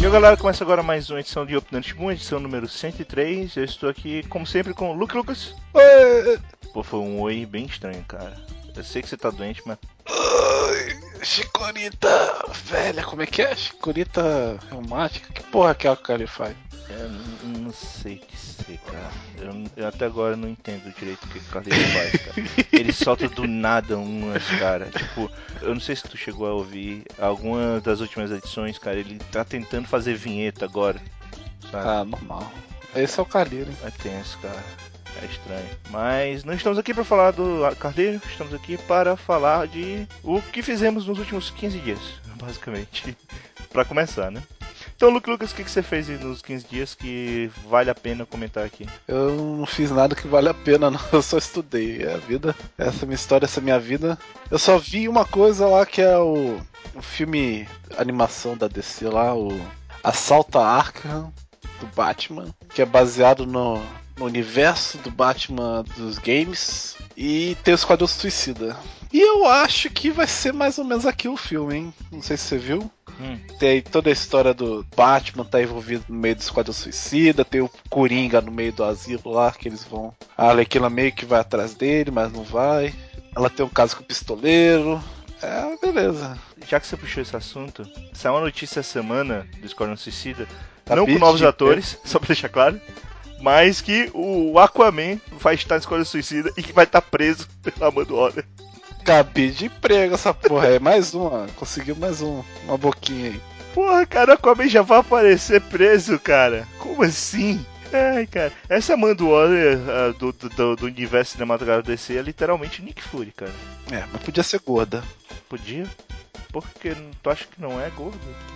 Então, galera, começa agora mais uma edição de Opinante Boom, edição número 103. Eu estou aqui, como sempre, com o Luke Lucas. Oi. Pô, foi um oi bem estranho, cara. Eu sei que você tá doente, mas... Ai, chicorita velha, como é que é? Chicorita reumática? Que porra que é o que ele faz? Eu não sei o que ser, cara. Eu até agora não entendo direito o que o Cardeiro faz, cara. Ele solta do nada umas, cara. Tipo, eu não sei se tu chegou a ouvir algumas das últimas edições, cara. Ele tá tentando fazer vinheta agora, sabe? Ah, normal. Esse é o Cardeiro, hein? É tenso, cara. É estranho. Mas não estamos aqui para falar do Cardeiro, estamos aqui para falar de o que fizemos nos últimos 15 dias, basicamente. Para começar, né? Então, Lucas, o que você fez nos 15 dias que vale a pena comentar aqui? Eu não fiz nada que vale a pena, não. Eu só estudei. É a vida. Essa é a minha história, essa é a minha vida. Eu só vi uma coisa lá que é o filme animação da DC lá, o Assalto a Arkham do Batman, que é baseado no universo do Batman dos games, e tem o Esquadrão Suicida. E eu acho que vai ser mais ou menos aqui o filme, hein? Não sei se você viu. Tem toda a história do Batman tá envolvido no meio do Esquadrão Suicida, tem o Coringa no meio do asilo lá, que eles vão... A Arlequina meio que vai atrás dele, mas não vai. Ela tem um caso com o pistoleiro. É, beleza. Já que você puxou esse assunto, saiu uma notícia essa semana do Esquadrão Suicida, Tá não com novos atores, só pra deixar claro, mas que o Aquaman vai estar no Esquadrão Suicida e que vai estar preso pela Amanda Waller. Acabei de emprego essa porra aí. Mais uma. Conseguiu mais uma boquinha aí. Porra, cara, o Aquaman já vai aparecer preso, cara. Como assim? Ai, cara. Essa Amanda Waller do universo cinematográfico DC é literalmente Nick Fury, cara. É, mas podia ser gorda. Podia? Porque tu acha que não é gordo?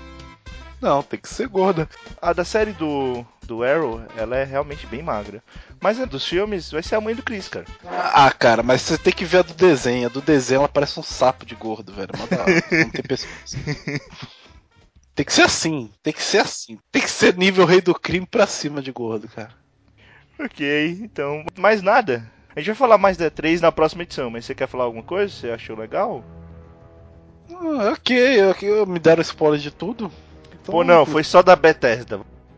Não, tem que ser gorda. A da série do Arrow, ela é realmente bem magra. Mas a dos filmes vai ser a mãe do Chris, cara. Ah, cara, mas você tem que ver a do desenho. A do desenho ela parece um sapo de gordo, velho. Não tem pescoço. Tem que ser assim, tem que ser assim. Tem que ser nível rei do crime pra cima de gordo, cara. Ok, então, mais nada. A gente vai falar mais da 3 na próxima edição, mas você quer falar alguma coisa? Você achou legal? Ok, me deram spoiler de tudo. Então, Pô, não, foi só da Bethesda.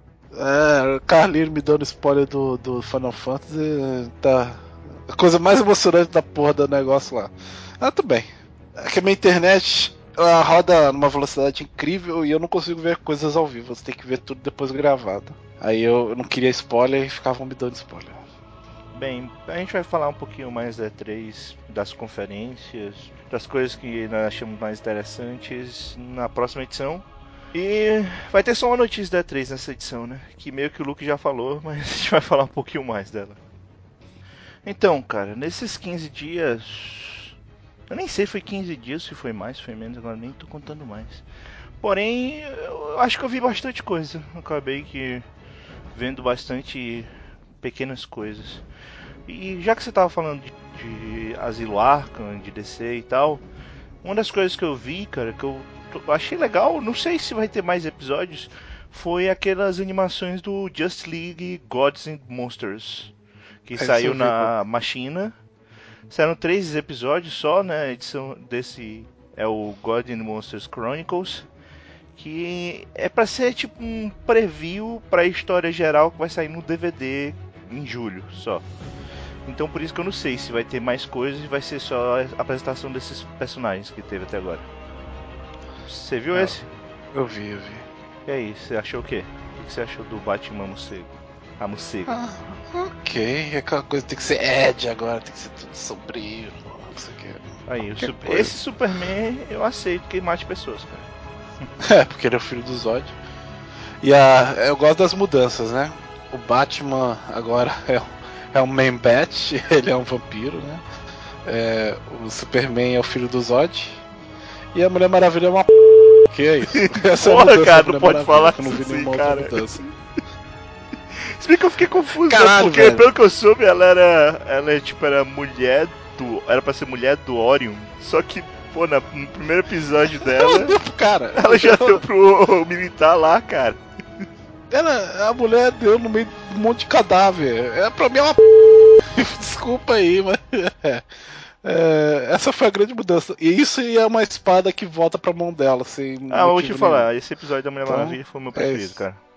o Carlinhos me dando spoiler do Final Fantasy, tá. A coisa mais emocionante da porra do negócio lá. Ah, tudo bem. É que a minha internet ela roda numa velocidade incrível e eu não consigo ver coisas ao vivo. Você tem que ver tudo depois gravado. Aí eu não queria spoiler e ficavam me dando spoiler. Bem, a gente vai falar um pouquinho mais da 3, das conferências, das coisas que nós achamos mais interessantes na próxima edição. E vai ter só uma notícia da 3 nessa edição, né? Que meio que o Luke já falou, mas a gente vai falar um pouquinho mais dela. Então, cara, nesses 15 dias... Eu nem sei se foi 15 dias, se foi mais, se foi menos, agora nem tô contando mais. Porém, eu acho que eu vi bastante coisa. Eu acabei que vendo bastante pequenas coisas. E já que você tava falando de Asilo Arkham, de DC e tal, uma das coisas que eu vi, cara, que eu achei legal, não sei se vai ter mais episódios, foi aquelas animações do Just League Gods and Monsters, que saiu na Machina. Saíram 3 episódios só, né? A edição desse é o God and Monsters Chronicles, que é pra ser tipo um preview pra história geral que vai sair no DVD em julho só. Então por isso que eu não sei se vai ter mais coisas e vai ser só a apresentação desses personagens que teve até agora. Você viu esse? Eu vi. E aí, você achou o quê? O que você achou do Batman morcego? A morcega. Ok, aquela coisa tem que ser Ed agora, tem que ser tudo sombrio. Nossa, aí, esse Superman eu aceito que mate pessoas, cara. É, porque ele é o filho do Zod. E eu gosto das mudanças, né? O Batman agora é um Man Bat, ele é um vampiro, né? O Superman é o filho do Zod. E a Mulher Maravilha é uma p. Que é isso? Essa Porra, é a cara, não pode falar eu não vi assim, nenhuma cara. outra mudança. Se bem que eu fiquei confuso, Caralho, porque velho. pelo que eu soube, ela era mulher do... Era pra ser mulher do Orion, só que, pô, no primeiro episódio dela... Ela deu pro cara. Ela já deu pro militar lá, cara. A mulher deu no meio de um monte de cadáver. Pra mim é uma p. Desculpa aí, mas. Essa foi a grande mudança. E isso é uma espada que volta pra mão dela, sem Ah, eu vou te motivo falar, nenhum. esse episódio da Mulher Então, Maravilha foi o meu preferido, isso. cara.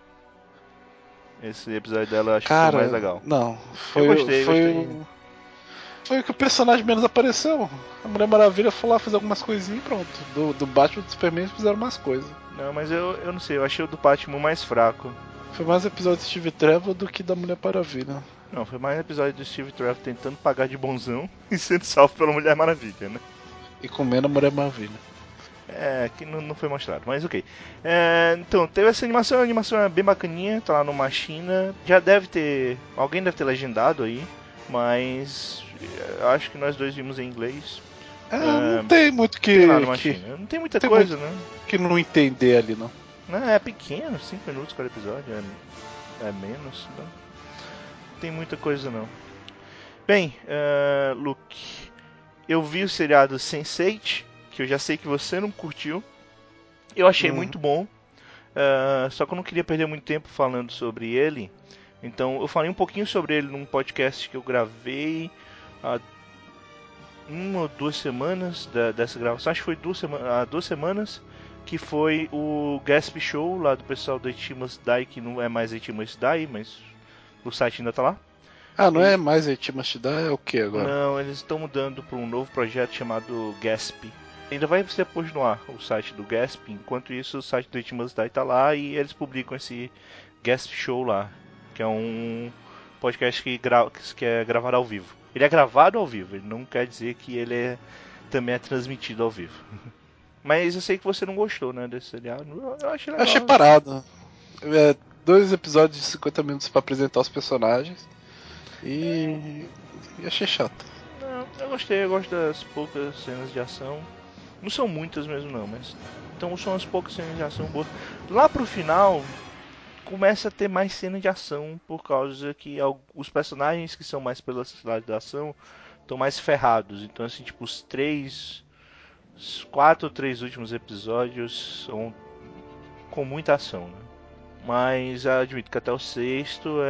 Esse episódio dela eu acho que foi o mais Cara, legal. não. Eu Foi, gostei, foi, gostei. foi o que o personagem menos apareceu. A Mulher Maravilha foi lá fazer algumas coisinhas e pronto. Do Batman e do Superman fizeram mais coisas. Não, mas eu não sei, eu achei o do Batman mais fraco. Foi mais episódio de Steve Trevor do que da Mulher Maravilha. Não, foi mais um episódio do Steve Trevor tentando pagar de bonzão e sendo salvo pela Mulher Maravilha, né? E comendo a Mulher Maravilha. Que não foi mostrado, mas ok. Então, teve essa animação, a animação é bem bacaninha, tá lá no Machina. Já deve ter. Alguém deve ter legendado aí, mas acho que nós dois vimos em inglês. Não tem muito Tem lá no que Machina. Não tem muita tem coisa, muito né? que não entender ali, não. Não, é pequeno, 5 minutos cada episódio, é menos, não tem muita coisa não. Bem, Luke, eu vi o seriado Sense8, que eu já sei que você não curtiu. Eu achei muito bom, só que eu não queria perder muito tempo falando sobre ele. Então eu falei um pouquinho sobre ele num podcast que eu gravei há 1 ou 2 semanas dessa gravação. Acho que foi há 2 semanas, que foi o Gasp Show lá do pessoal do It Must Die, que não é mais It Must Die, mas o site ainda tá lá. Não é mais It Must Die, é o que agora? Não, eles estão mudando para um novo projeto chamado Gasp. Ainda vai ser posto no ar o site do Gasp, enquanto isso o site do It Must Die tá lá e eles publicam esse Gasp Show lá, que é um podcast que é gravado ao vivo. Ele é gravado ao vivo, ele não quer dizer que ele também é transmitido ao vivo. Mas eu sei que você não gostou, né, desse seriado. Eu achei Eu achei legal. parado. 2 episódios de 50 minutos pra apresentar os personagens. E achei chato. Não, eu gostei, eu gosto das poucas cenas de ação. Não são muitas mesmo não, mas então são as poucas cenas de ação boas. Lá pro final começa a ter mais cena de ação por causa que os personagens que são mais pela cidade da ação estão mais ferrados. Então assim, tipo, os 4 ou 3 últimos episódios são com muita ação, né? Mas admito que até o sexto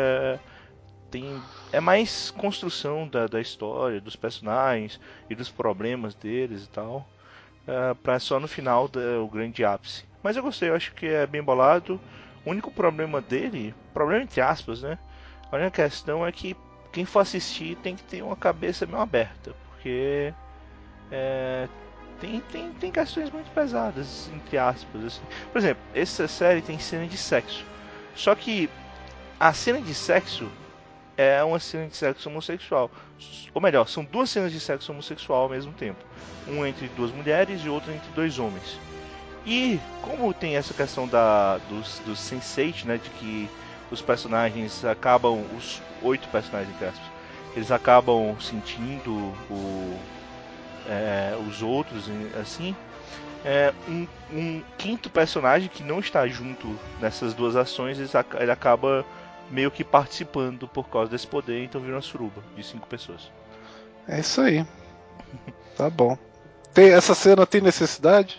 é mais construção da história, dos personagens e dos problemas deles e tal, pra só no final o grande ápice. Mas eu gostei, eu acho que é bem bolado. O único problema dele, problema entre aspas, né? A única questão é que quem for assistir tem que ter uma cabeça meio aberta, porque é, tem questões muito pesadas, entre aspas. Assim. Por exemplo, essa série tem cena de sexo. Só que a cena de sexo é uma cena de sexo homossexual. Ou melhor, são 2 cenas de sexo homossexual ao mesmo tempo. Um entre 2 mulheres e outro entre 2 homens. E como tem essa questão dos Sense8, né, de que os personagens acabam, os 8 personagens entre aspas, eles acabam sentindo os outros, assim, um quinto personagem que não está junto nessas 2 ações, ele acaba meio que participando por causa desse poder, então vira uma suruba de 5 pessoas. É isso aí. Tá bom. Essa cena tem necessidade?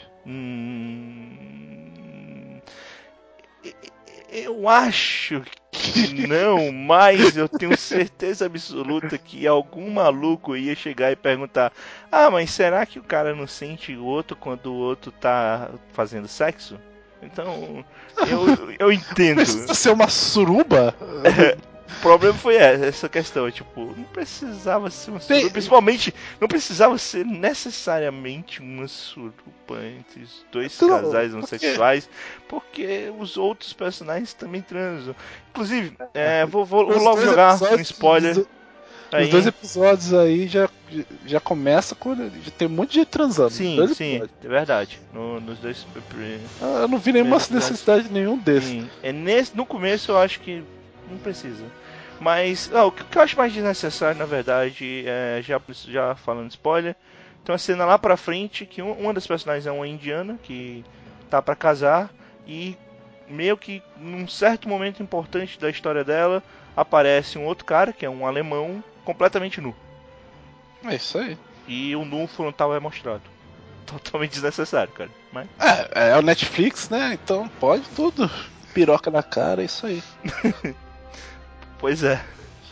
Eu acho que não, mas eu tenho certeza absoluta que algum maluco ia chegar e perguntar: ah, mas será que o cara não sente o outro quando o outro tá fazendo sexo? Então, eu entendo. Precisa ser uma suruba? O problema foi essa questão, tipo, não precisava ser uma suruba, principalmente não precisava ser necessariamente uma suruba entre os 2 casais homossexuais, porque os outros personagens também transam. Inclusive, vou logo jogar um spoiler Os 2 aí. episódios aí já começa com. Já tem um monte de gente transando. Sim, 2 sim, episódios. é verdade. Nos 2 Eu não vi nenhuma primeiros episódios. necessidade de nenhum desses. Sim, no começo eu acho que não precisa. Mas o que eu acho mais desnecessário, na verdade, já falando spoiler, tem uma cena lá pra frente que uma das personagens é uma indiana que tá pra casar e meio que num certo momento importante da história dela aparece um outro cara que é um alemão completamente nu. É isso aí. E o nu frontal é mostrado. Totalmente desnecessário, cara. Mas É o Netflix, né? Então pode tudo. Piroca na cara, é isso aí. pois é.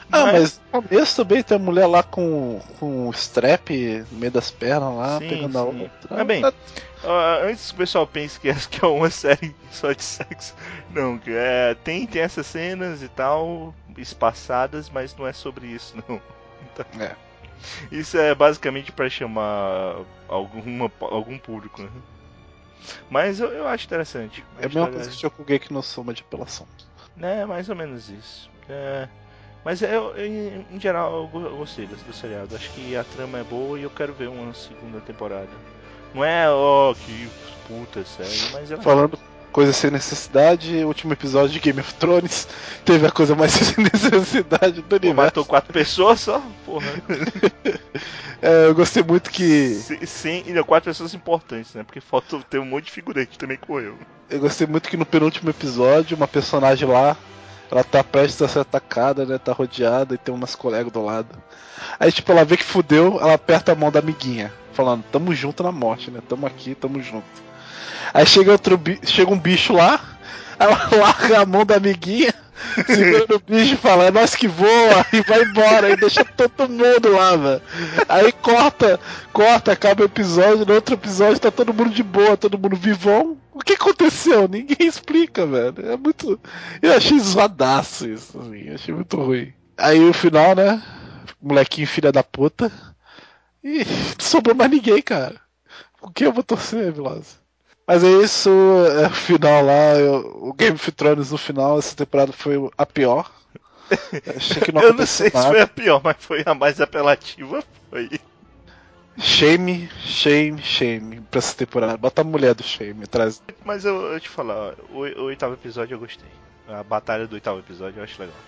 Mas no começo também tem a mulher lá com um strap no meio das pernas lá, sim, pegando a sim. outra. Mas bem, antes que o pessoal pense que é uma série só de sexo, não, tem essas cenas e tal, espaçadas, mas não é sobre isso, não. Então, isso é basicamente pra chamar algum público, né? Mas eu acho interessante. É a mesma coisa que Shokugeki que não soma de apelação. É, mais ou menos isso. Mas em geral eu gostei do seriado. Acho que a trama é boa e eu quero ver uma segunda temporada. Não é, que puta série, mas é legal. Falando coisa sem necessidade, o último episódio de Game of Thrones teve a coisa mais sem necessidade do universo. Matou 4 pessoas só? Porra. Eu gostei muito que... Ainda 4 pessoas importantes, né? Porque faltou ter um monte de figurante que também correu. Eu gostei muito que no penúltimo episódio, uma personagem lá, ela tá prestes a ser atacada, né? Tá rodeada e tem umas colegas do lado. Aí, tipo, ela vê que fudeu, ela aperta a mão da amiguinha, falando, tamo junto na morte, né? Tamo aqui, tamo junto. Aí chega um bicho lá, ela larga a mão da amiguinha, segura o bicho e fala, é nós que voa, e vai embora, e deixa todo mundo lá, velho. Aí corta, acaba o episódio, no outro episódio tá todo mundo de boa, todo mundo vivão. O que aconteceu? Ninguém explica, velho. É muito. Eu achei zoadaço isso, assim, eu achei muito ruim. Aí o final, né? Molequinho filha da puta. E não sobrou mais ninguém, cara. O que eu vou torcer, Vilas? Mas é isso, o final lá, o Game of Thrones no final, essa temporada foi a pior. Achei que não Eu não sei nada. se foi a pior, mas foi a mais apelativa, foi. Shame pra essa temporada. Bota a mulher do Shame atrás. Mas eu te falar, o 8º episódio eu gostei. A batalha do 8º episódio eu acho legal.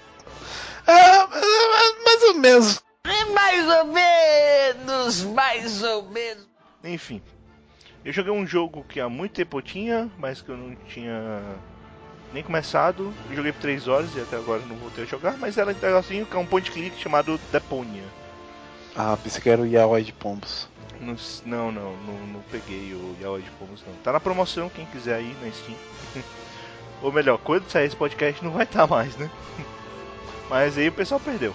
Mais ou menos. Mais ou menos. Enfim, eu joguei um jogo que há muito tempo eu tinha, mas que eu não tinha nem começado. Eu joguei por 3 horas e até agora não voltei a jogar, mas era legalzinho, que é um point click chamado Deponia. Pensei que era o Yaoi de Pombos. Não peguei o Yaoi de Pombos não. Tá na promoção, quem quiser aí na Steam. Ou melhor, quando sair esse podcast não vai estar mais, né? Mas aí o pessoal perdeu.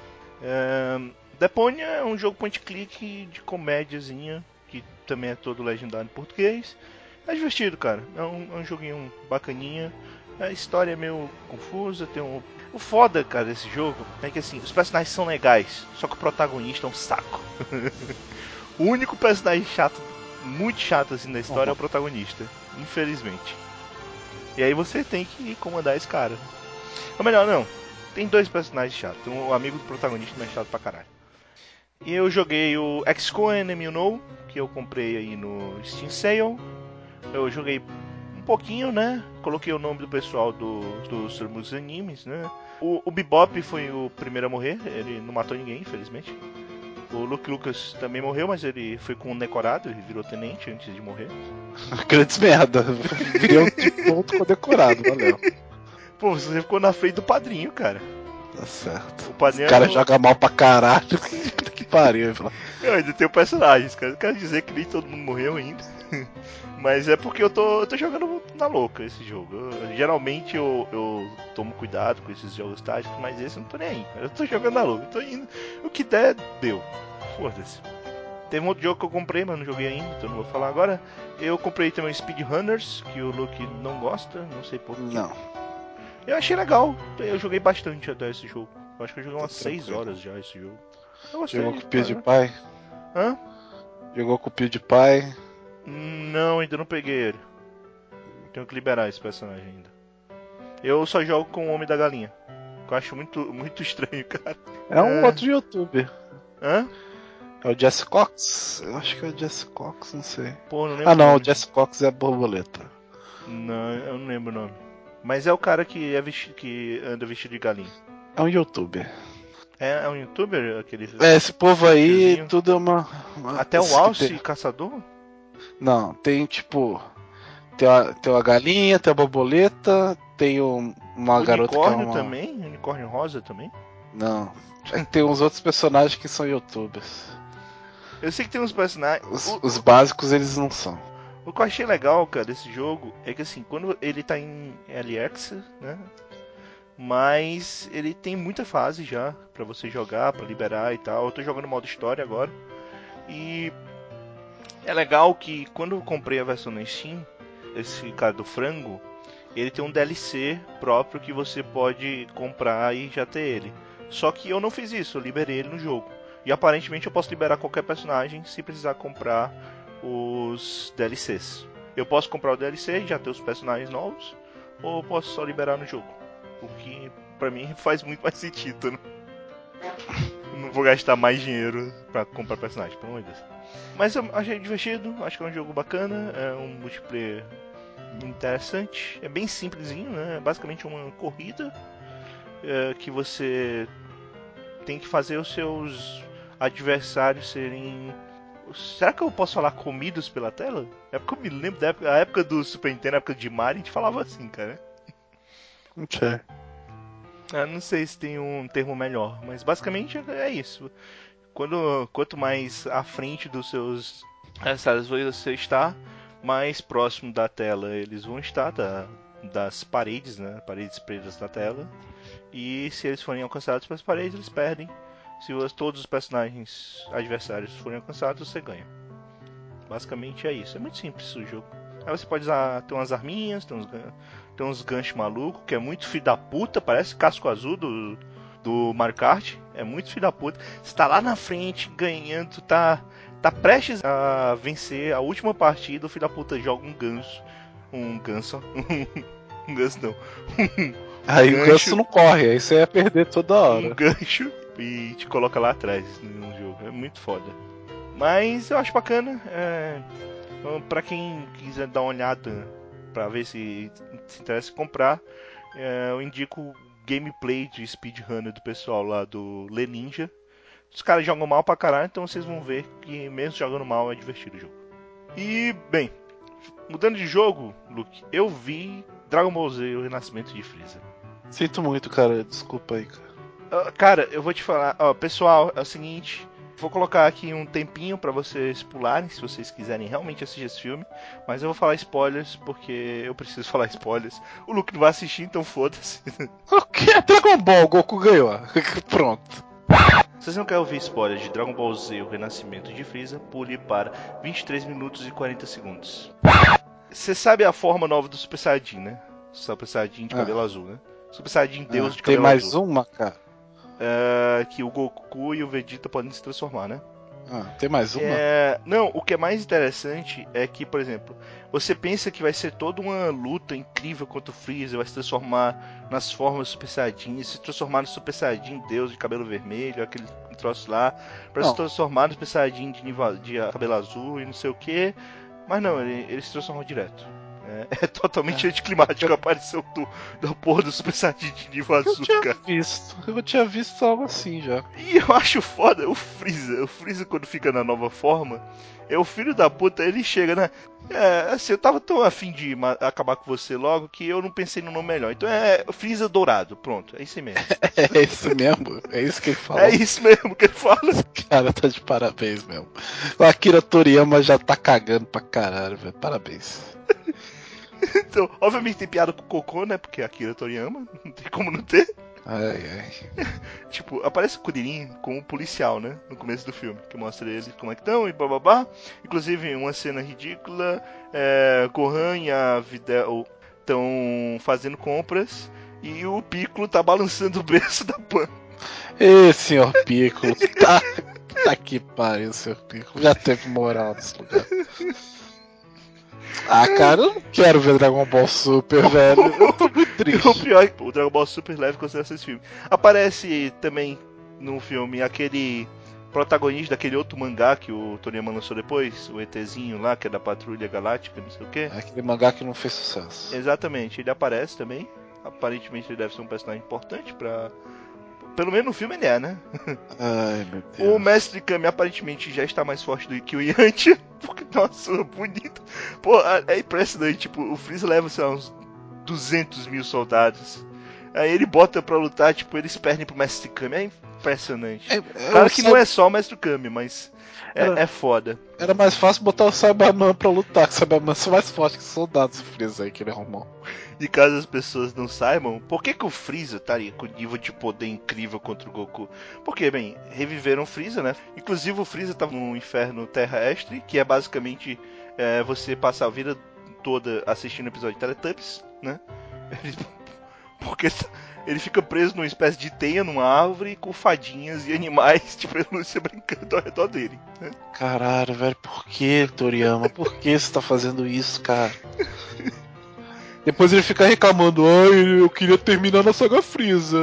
Deponia é um jogo point click de comédiazinha, que também é todo legendado em português. É divertido, cara. É um joguinho bacaninha. A história é meio confusa, tem um... O foda, cara, desse jogo é que assim, os personagens são legais, só que o protagonista é um saco. O único personagem chato, muito chato assim da história é o protagonista, infelizmente. E aí você tem que comandar esse cara. Ou melhor, não. Tem 2 personagens chatos. Um amigo do protagonista mais chato pra caralho. E eu joguei o XCOM Enemy You Know, que eu comprei aí no Steam Sale. Eu joguei um pouquinho, né? Coloquei o nome do pessoal dos animes, né? O Bebop foi o primeiro a morrer, ele não matou ninguém, infelizmente. O Luke Lucas também morreu, mas ele foi condecorado, ele virou tenente antes de morrer. Grandes merda. Virei um ponto condecorado, valeu. Pô, você ficou na frente do padrinho, cara. Tá certo. O padrinho O cara joga mal pra caralho. Que pariu. Eu ainda tenho personagens, cara. Eu quero dizer que nem todo mundo morreu ainda. Mas é porque eu tô jogando na louca esse jogo. Geralmente eu tomo cuidado com esses jogos táticos, mas esse eu não tô nem aí. Eu tô jogando na louca, eu tô indo. O que der, deu. Foda-se. Teve um outro jogo que eu comprei, mas não joguei ainda, então não vou falar agora. Eu comprei também o Speedrunners, que o Luke não gosta, não sei porquê. Não. Eu achei legal, eu joguei bastante até esse jogo. Eu acho que eu joguei umas 6 horas já esse jogo. Eu gostei. Jogou com o PewDiePie? Hã? Jogou com o PewDiePie? Não, ainda não peguei ele. Tenho que liberar esse personagem ainda. Eu só jogo com o Homem da Galinha. Que eu acho muito estranho, cara. É um outro youtuber. Hã? É o Jesse Cox? Eu acho que é o Jesse Cox, não sei. Pô, não lembro. Não, o Jesse Cox é a borboleta. Não, eu não lembro o nome. Mas é o cara que anda vestido de galinha. É um youtuber. É um youtuber? Esse povo aí, Tiozinho. tudo é uma Até o Alce Caçador? Não, tem tipo... Tem uma galinha, tem a borboleta, tem uma garota que é Unicórnio uma... também? Unicórnio rosa também? Não. Tem uns outros personagens que são youtubers. Eu sei que tem uns personagens... Os básicos eles não são. O que eu achei legal, cara, desse jogo é que assim, quando ele tá em LX, né? mas ele tem muita fase já pra você jogar, pra liberar e tal. Eu tô jogando modo história agora. E é legal que quando eu comprei a versão na Steam, esse cara do frango, ele tem um DLC próprio que você pode comprar e já ter ele. Só que eu não fiz isso, eu liberei ele no jogo. E aparentemente eu posso liberar qualquer personagem sem precisar comprar os DLCs. Eu posso comprar o DLC e já ter os personagens novos, ou eu posso só liberar no jogo. O que pra mim faz muito mais sentido, né? Eu não vou gastar mais dinheiro pra comprar personagem, pelo amor de Deus. Mas eu achei divertido, acho que é um jogo bacana, é um multiplayer interessante, é bem simplesinho, né? É basicamente uma corrida que você tem que fazer os seus adversários serem... Será que eu posso falar comidos pela tela? É porque eu me lembro da época, a época do Super Nintendo, a época de Mario, a gente falava assim, cara. Não sei. Não sei se tem um termo melhor, mas basicamente é isso. Quanto mais à frente dos seus adversários você está, mais próximo da tela eles vão estar, das paredes, né? Paredes pretas da tela. E se eles forem alcançados pelas paredes, eles perdem. Se todos os personagens adversários forem alcançados, você ganha. Basicamente é isso. É muito simples o jogo. Aí você pode usar, tem umas arminhas, tem uns ganchos malucos, que é muito filho da puta, parece casco azul do Mario Kart. É muito filho da puta. Você tá lá na frente, ganhando, tá prestes a vencer a última partida, o filho da puta joga um ganso. Um ganso. Um ganso não. Aí o ganso não corre, aí você ia perder toda hora. Um gancho e te coloca lá atrás no jogo. É muito foda. Mas eu acho bacana. Pra quem quiser dar uma olhada pra ver se interessa comprar, eu indico o gameplay de speedrunner do pessoal lá do Leninja. Os caras jogam mal pra caralho, então vocês vão ver que mesmo jogando mal é divertido o jogo. E, bem, mudando de jogo, Luke, eu vi Dragon Ball Z, o Renascimento de Freeza. Sinto muito, cara. Desculpa aí, cara. Cara, eu vou te falar, pessoal, é o seguinte, vou colocar aqui um tempinho pra vocês pularem, se vocês quiserem realmente assistir esse filme, mas eu vou falar spoilers, porque eu preciso falar spoilers. O Luke não vai assistir, então foda-se. O que é Dragon Ball? O Goku ganhou. Pronto. Se vocês não querem ouvir spoilers de Dragon Ball Z, o Renascimento de Freeza, pule para 23 minutos e 40 segundos. Você sabe a forma nova do Super Saiyajin, né? Super Saiyajin de cabelo azul, né? Super Saiyajin Deus de cabelo azul. Tem mais uma, cara? Que o Goku e o Vegeta podem se transformar, né? Tem mais uma? Não, o que é mais interessante é que, por exemplo, você pensa que vai ser toda uma luta incrível contra o Freeza, vai se transformar nas formas Super Saiyajin, se transformar no Super Saiyajin Deus de cabelo vermelho, aquele troço lá, pra se transformar no Super Saiyajin de cabelo azul e não sei o que, mas não, ele se transformou direto. É totalmente anticlimático a aparição da porra do Super Saiyajin de nível azul, cara. Eu tinha visto algo assim já. E eu acho foda o Freeza. O Freeza, quando fica na nova forma, é o filho da puta, ele chega, né? Assim, eu tava tão afim de acabar com você logo que eu não pensei no nome melhor. Então é Freeza Dourado, pronto, é isso mesmo. É isso mesmo? É isso que ele falou? É isso mesmo que ele fala. Cara, tá de parabéns mesmo. O Akira Toriyama já tá cagando pra caralho, velho. Parabéns. Então, obviamente tem piada com o Cocô, né? Porque Akira Toriyama, não tem como não ter. Ai. Tipo, aparece o Kuririn com o policial, né? No começo do filme, que mostra eles como é que estão e bababá. Inclusive, uma cena ridícula: Gohan e a Videl estão fazendo compras e o Piccolo tá balançando o berço da Pan. Ê, senhor Piccolo, tá que pariu, senhor Piccolo. Já teve moral nesse lugar. Cara, eu não quero ver Dragon Ball Super, velho. Eu tô muito triste. O pior é que o Dragon Ball Super leva em consideração esse filme. Aparece também no filme aquele protagonista daquele outro mangá que o Toriyama lançou depois, o ETzinho lá, que é da Patrulha Galáctica, não sei o que. Aquele mangá que não fez sucesso. Exatamente, ele aparece também. Aparentemente ele deve ser um personagem importante pra... Pelo menos no filme ele é, né? Ai, meu Deus. O Mestre Kami aparentemente já está mais forte do que o Yantia. Porque, nossa, bonito. Pô, é impressionante. Tipo, o Freeza leva, sei lá, uns 200 mil soldados. Aí ele bota pra lutar, tipo, eles perdem pro Mestre Kami. É impressionante. Claro que não é só o Mestre Kami, mas é foda. Era mais fácil botar o Cyberman pra lutar, que o Cyberman são mais fortes que os soldados Freeza aí que ele arrumou. E caso as pessoas não saibam, por que o Freeza estaria com nível de poder incrível contra o Goku? Porque, bem, reviveram o Freeza, né? Inclusive o Freeza tava num inferno terrestre, que é basicamente você passar a vida toda assistindo o episódio de Teletubbies, né? Porque ele fica preso numa espécie de teia numa árvore com fadinhas e animais de pelúcia brincando ao redor dele. Né? Caralho, velho, por que, Toriyama? Por que você tá fazendo isso, cara? Depois ele fica reclamando, ai, eu queria terminar na saga Freeza.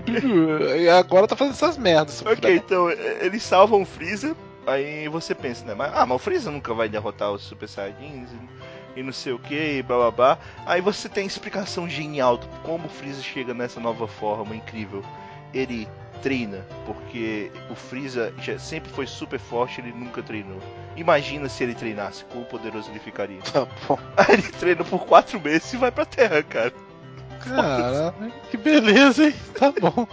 E agora tá fazendo essas merdas. Ok, então eles salvam o Freeza, aí você pensa, né? Mas o Freeza nunca vai derrotar os Super Saiyajins e não sei o que, e blá blá blá. Aí você tem a explicação genial de como o Freeza chega nessa nova forma incrível. Ele treina, porque o Freeza já sempre foi super forte, ele nunca treinou. Imagina se ele treinasse, quão poderoso ele ficaria. Tá bom. Aí ele treina por 4 meses e vai pra Terra, cara. Cara, que beleza, hein? Tá bom.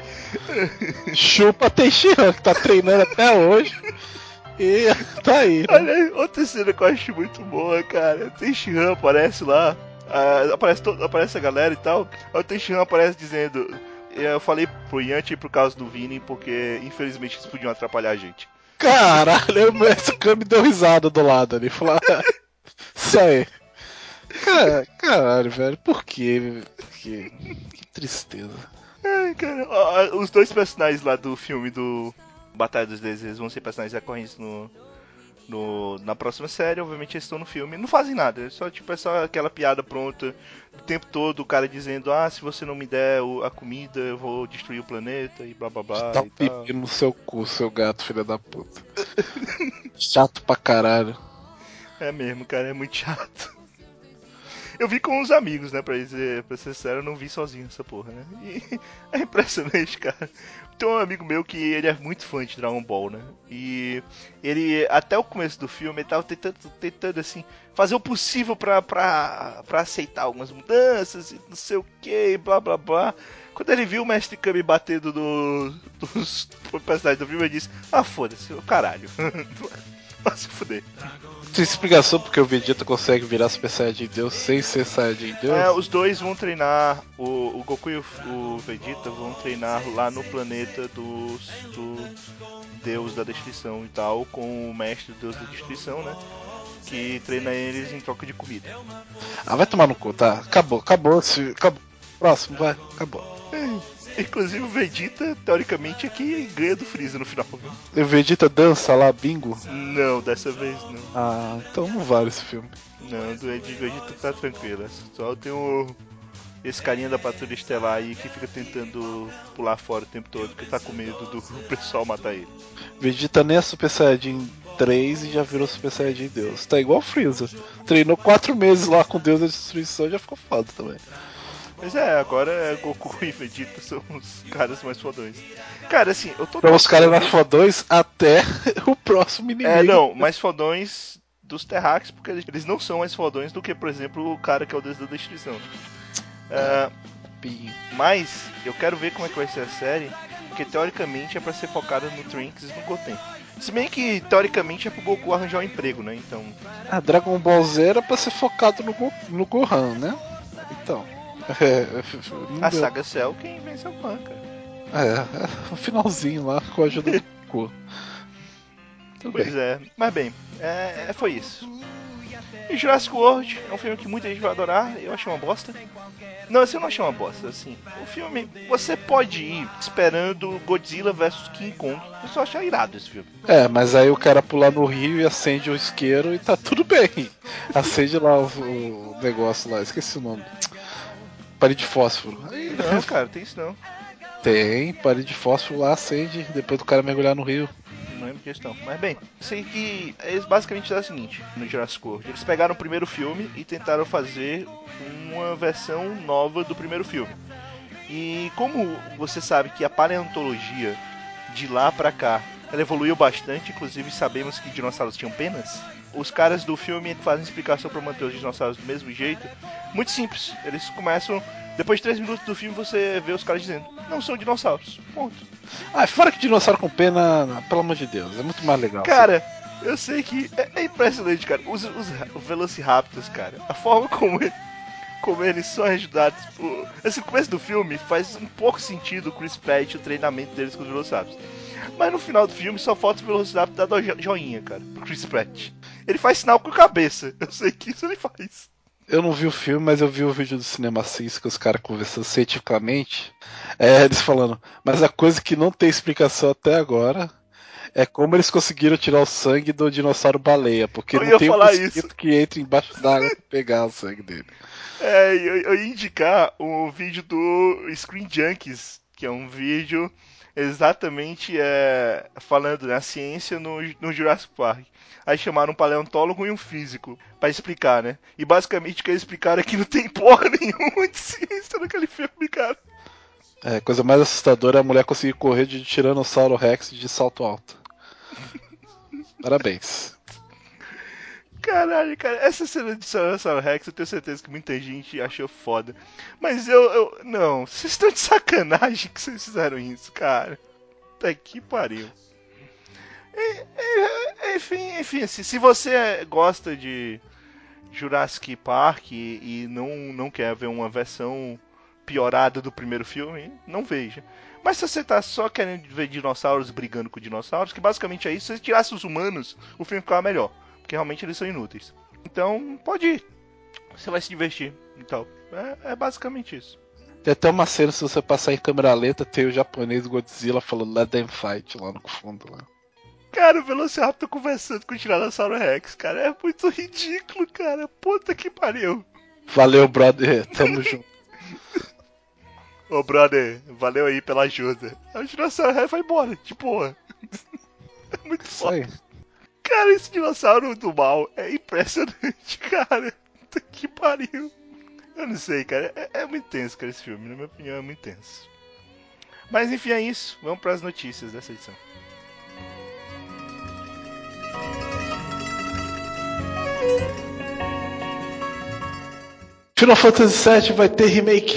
Chupa Teixeira, que tá treinando até hoje. E tá aí, né? Olha aí, outra cena que eu acho muito boa, cara. Tem Tenshinhan aparece lá, aparece a galera e tal. Aí o Tenshinhan aparece dizendo: eu falei pro Yanti por causa do Vini, porque infelizmente eles podiam atrapalhar a gente. Caralho, esse Kami deu risada do lado ali. Falou, isso aí. Caralho, velho, por quê? Que tristeza. Ai, cara, ó, os dois personagens lá do filme do Batalha dos Desejos vão ser personagens recorrentes na próxima série. Obviamente eles estão no filme, não fazem nada, é só aquela piada pronta o tempo todo, o cara dizendo: se você não me der a comida eu vou destruir o planeta e blá blá blá. Dá um pipi no seu cu, seu gato, filho da puta. Chato pra caralho. É mesmo, cara, é muito chato. Eu vi com uns amigos, né, pra ser sincero, eu não vi sozinho essa porra, né? E é impressionante, cara. Tem um amigo meu que ele é muito fã de Dragon Ball, né? E ele, até o começo do filme, ele tava tentando assim, fazer o possível pra aceitar algumas mudanças e não sei o que, blá blá blá. Quando ele viu o Mestre Kami batendo dos personagens do filme, ele disse: foda-se, caralho. Vai se fuder. Tem explicação porque o Vegeta consegue virar Super Saiyajin Deus sem ser Saiyajin Deus? Os dois vão treinar, o Goku e o Vegeta vão treinar lá no planeta do Deus da Destruição e tal, com o Mestre Deus da Destruição, né? Que treina eles em troca de comida. Vai tomar no cu, tá? Acabou. Próximo, vai, acabou. Inclusive o Vegeta, teoricamente, aqui ganha do Freeza no final. E o Vegeta dança lá, bingo? Não, dessa vez não. Então não vale esse filme. Não, do Vegeta tá tranquilo. Só tem esse carinha da Patrulha Estelar aí que fica tentando pular fora o tempo todo, que tá com medo do pessoal matar ele. Vegeta nem é Super Saiyajin 3 e já virou Super Saiyajin Deus. Tá igual o Freeza. Treinou 4 meses lá com o Deus da Destruição e já ficou foda também. Mas agora Goku e Vegeta são os caras mais fodões. Cara, assim, eu tô... Então os caras mais fodões até o próximo inimigo. Não, mais fodões dos Terráqueos, porque eles não são mais fodões do que, por exemplo, o cara que é o Deus da Destruição. Mas eu quero ver como é que vai ser a série, porque teoricamente é pra ser focada no Trunks e no Goten. Se bem que teoricamente é pro Goku arranjar um emprego, né? Então. Dragon Ball Z era pra ser focado no Gohan, né? Então. A saga Cell quem vence é o Pan, cara. O finalzinho lá com a ajuda do Goku. Pois é, mas bem, foi isso. E Jurassic World é um filme que muita gente vai adorar, eu achei uma bosta. Não, assim, eu não achei uma bosta, assim. O filme, você pode ir esperando Godzilla vs King Kong, eu só achei irado esse filme. Mas aí o cara pula no rio e acende o isqueiro e tá tudo bem. Acende lá o negócio lá, esqueci o nome. Parede de fósforo. Não, cara, tem isso não. Tem, parede de fósforo lá acende, depois do cara mergulhar no rio. Não lembro disso não. Mas bem, sei que eles basicamente fizeram o seguinte no Jurassic World. Eles pegaram o primeiro filme e tentaram fazer uma versão nova do primeiro filme. E como você sabe que a paleontologia de lá pra cá ela evoluiu bastante, inclusive sabemos que dinossauros tinham penas. Os caras do filme fazem explicação para manter os dinossauros do mesmo jeito. Muito simples, eles começam... Depois de 3 minutos do filme você vê os caras dizendo, não são dinossauros, ponto. Ah, fora que dinossauro com pena, pelo amor de Deus, é muito mais legal. Cara, eu sei que é impressionante, cara. Os Velociraptors, cara, a forma como eles são ajudados por... Esse começo do filme faz um pouco sentido o Chris Pratt, o treinamento deles com os Velociraptors. Mas no final do filme só falta os Velociraptors dar joinha, cara, pro Chris Pratt. Ele faz sinal com a cabeça, eu sei que isso ele faz. Eu não vi o filme, mas eu vi o vídeo do Cinema Assist com os caras conversando cientificamente. Eles falando, mas a coisa que não tem explicação até agora é como eles conseguiram tirar o sangue do dinossauro baleia, porque não tem um mosquito que entre embaixo d'água pra pegar o sangue dele. Eu ia indicar um vídeo do Screen Junkies, que é um vídeo exatamente falando na ciência no Jurassic Park. Aí chamaram um paleontólogo e um físico pra explicar, né? E basicamente o que eles explicaram é que não tem porra nenhuma de ciência naquele filme, cara. A coisa mais assustadora é a mulher conseguir correr de Tiranossauro Rex de salto alto. Parabéns. Caralho, cara, essa cena de Tiranossauro Rex eu tenho certeza que muita gente achou foda. Mas não, vocês estão de sacanagem que vocês fizeram isso, cara. Puta que pariu. Enfim, assim, se você gosta de Jurassic Park e não quer ver uma versão piorada do primeiro filme, não veja. Mas se você tá só querendo ver dinossauros brigando com dinossauros, que basicamente é isso, se você tirasse os humanos, o filme ficava melhor. Porque realmente eles são inúteis. Então, pode ir. Você vai se divertir. Então, é basicamente isso. Tem até uma cena, se você passar em câmera lenta, tem o japonês Godzilla falando Let them fight lá no fundo. Lá. Cara, o Velociraptor conversando com o Tiranossauro Rex, cara, é muito ridículo, cara. Puta que pariu. Valeu, brother. Tamo junto. Ô, brother, valeu aí pela ajuda. Aí o Tiranossauro Rex vai embora, de boa. É muito foda. Cara, esse dinossauro do mal é impressionante, cara. Puta que pariu. Eu não sei, cara. É muito tenso, cara, esse filme. Na minha opinião, é muito tenso. Mas enfim, é isso. Vamos para as notícias dessa edição. Final Fantasy VII vai ter remake.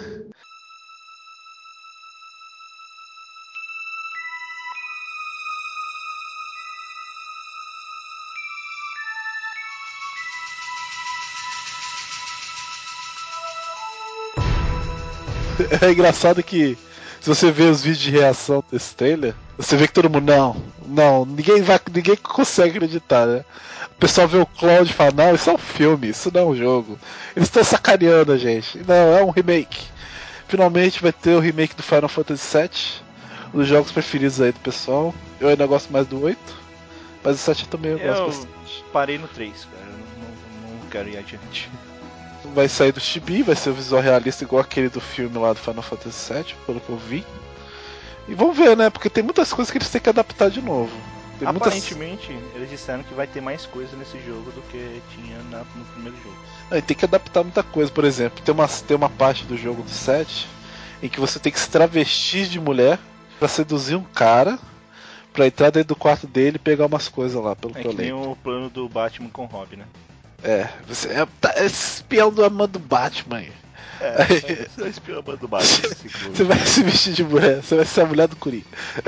É engraçado que se você vê os vídeos de reação desse trailer, você vê que todo mundo, ninguém consegue acreditar, né? O pessoal vê o Cloud e fala, não, isso é um filme, isso não é um jogo. Eles estão sacaneando a gente. Não, é um remake. Finalmente vai ter o remake do Final Fantasy VII, um dos jogos preferidos aí do pessoal. Eu ainda gosto mais do 8, mas o 7 também eu gosto bastante. Parei no 3, cara, eu não quero ir adiante. Vai sair do chibi, vai ser o visual realista igual aquele do filme lá do Final Fantasy VII, pelo que eu vi. E vamos ver, né? Porque tem muitas coisas que eles têm que adaptar de novo. Tem aparentemente, eles disseram que vai ter mais coisa nesse jogo do que tinha no primeiro jogo. E tem que adaptar muita coisa, por exemplo, tem uma parte do jogo do 7 em que você tem que se travestir de mulher pra seduzir um cara, pra entrar dentro do quarto dele e pegar umas coisas lá, pelo que eu lembro. É que nem o plano do Batman com o Robin, né? Você é espião do amor do Batman. Você é espião do Batman. Você vai se vestir de mulher, você vai ser a mulher do Coringa.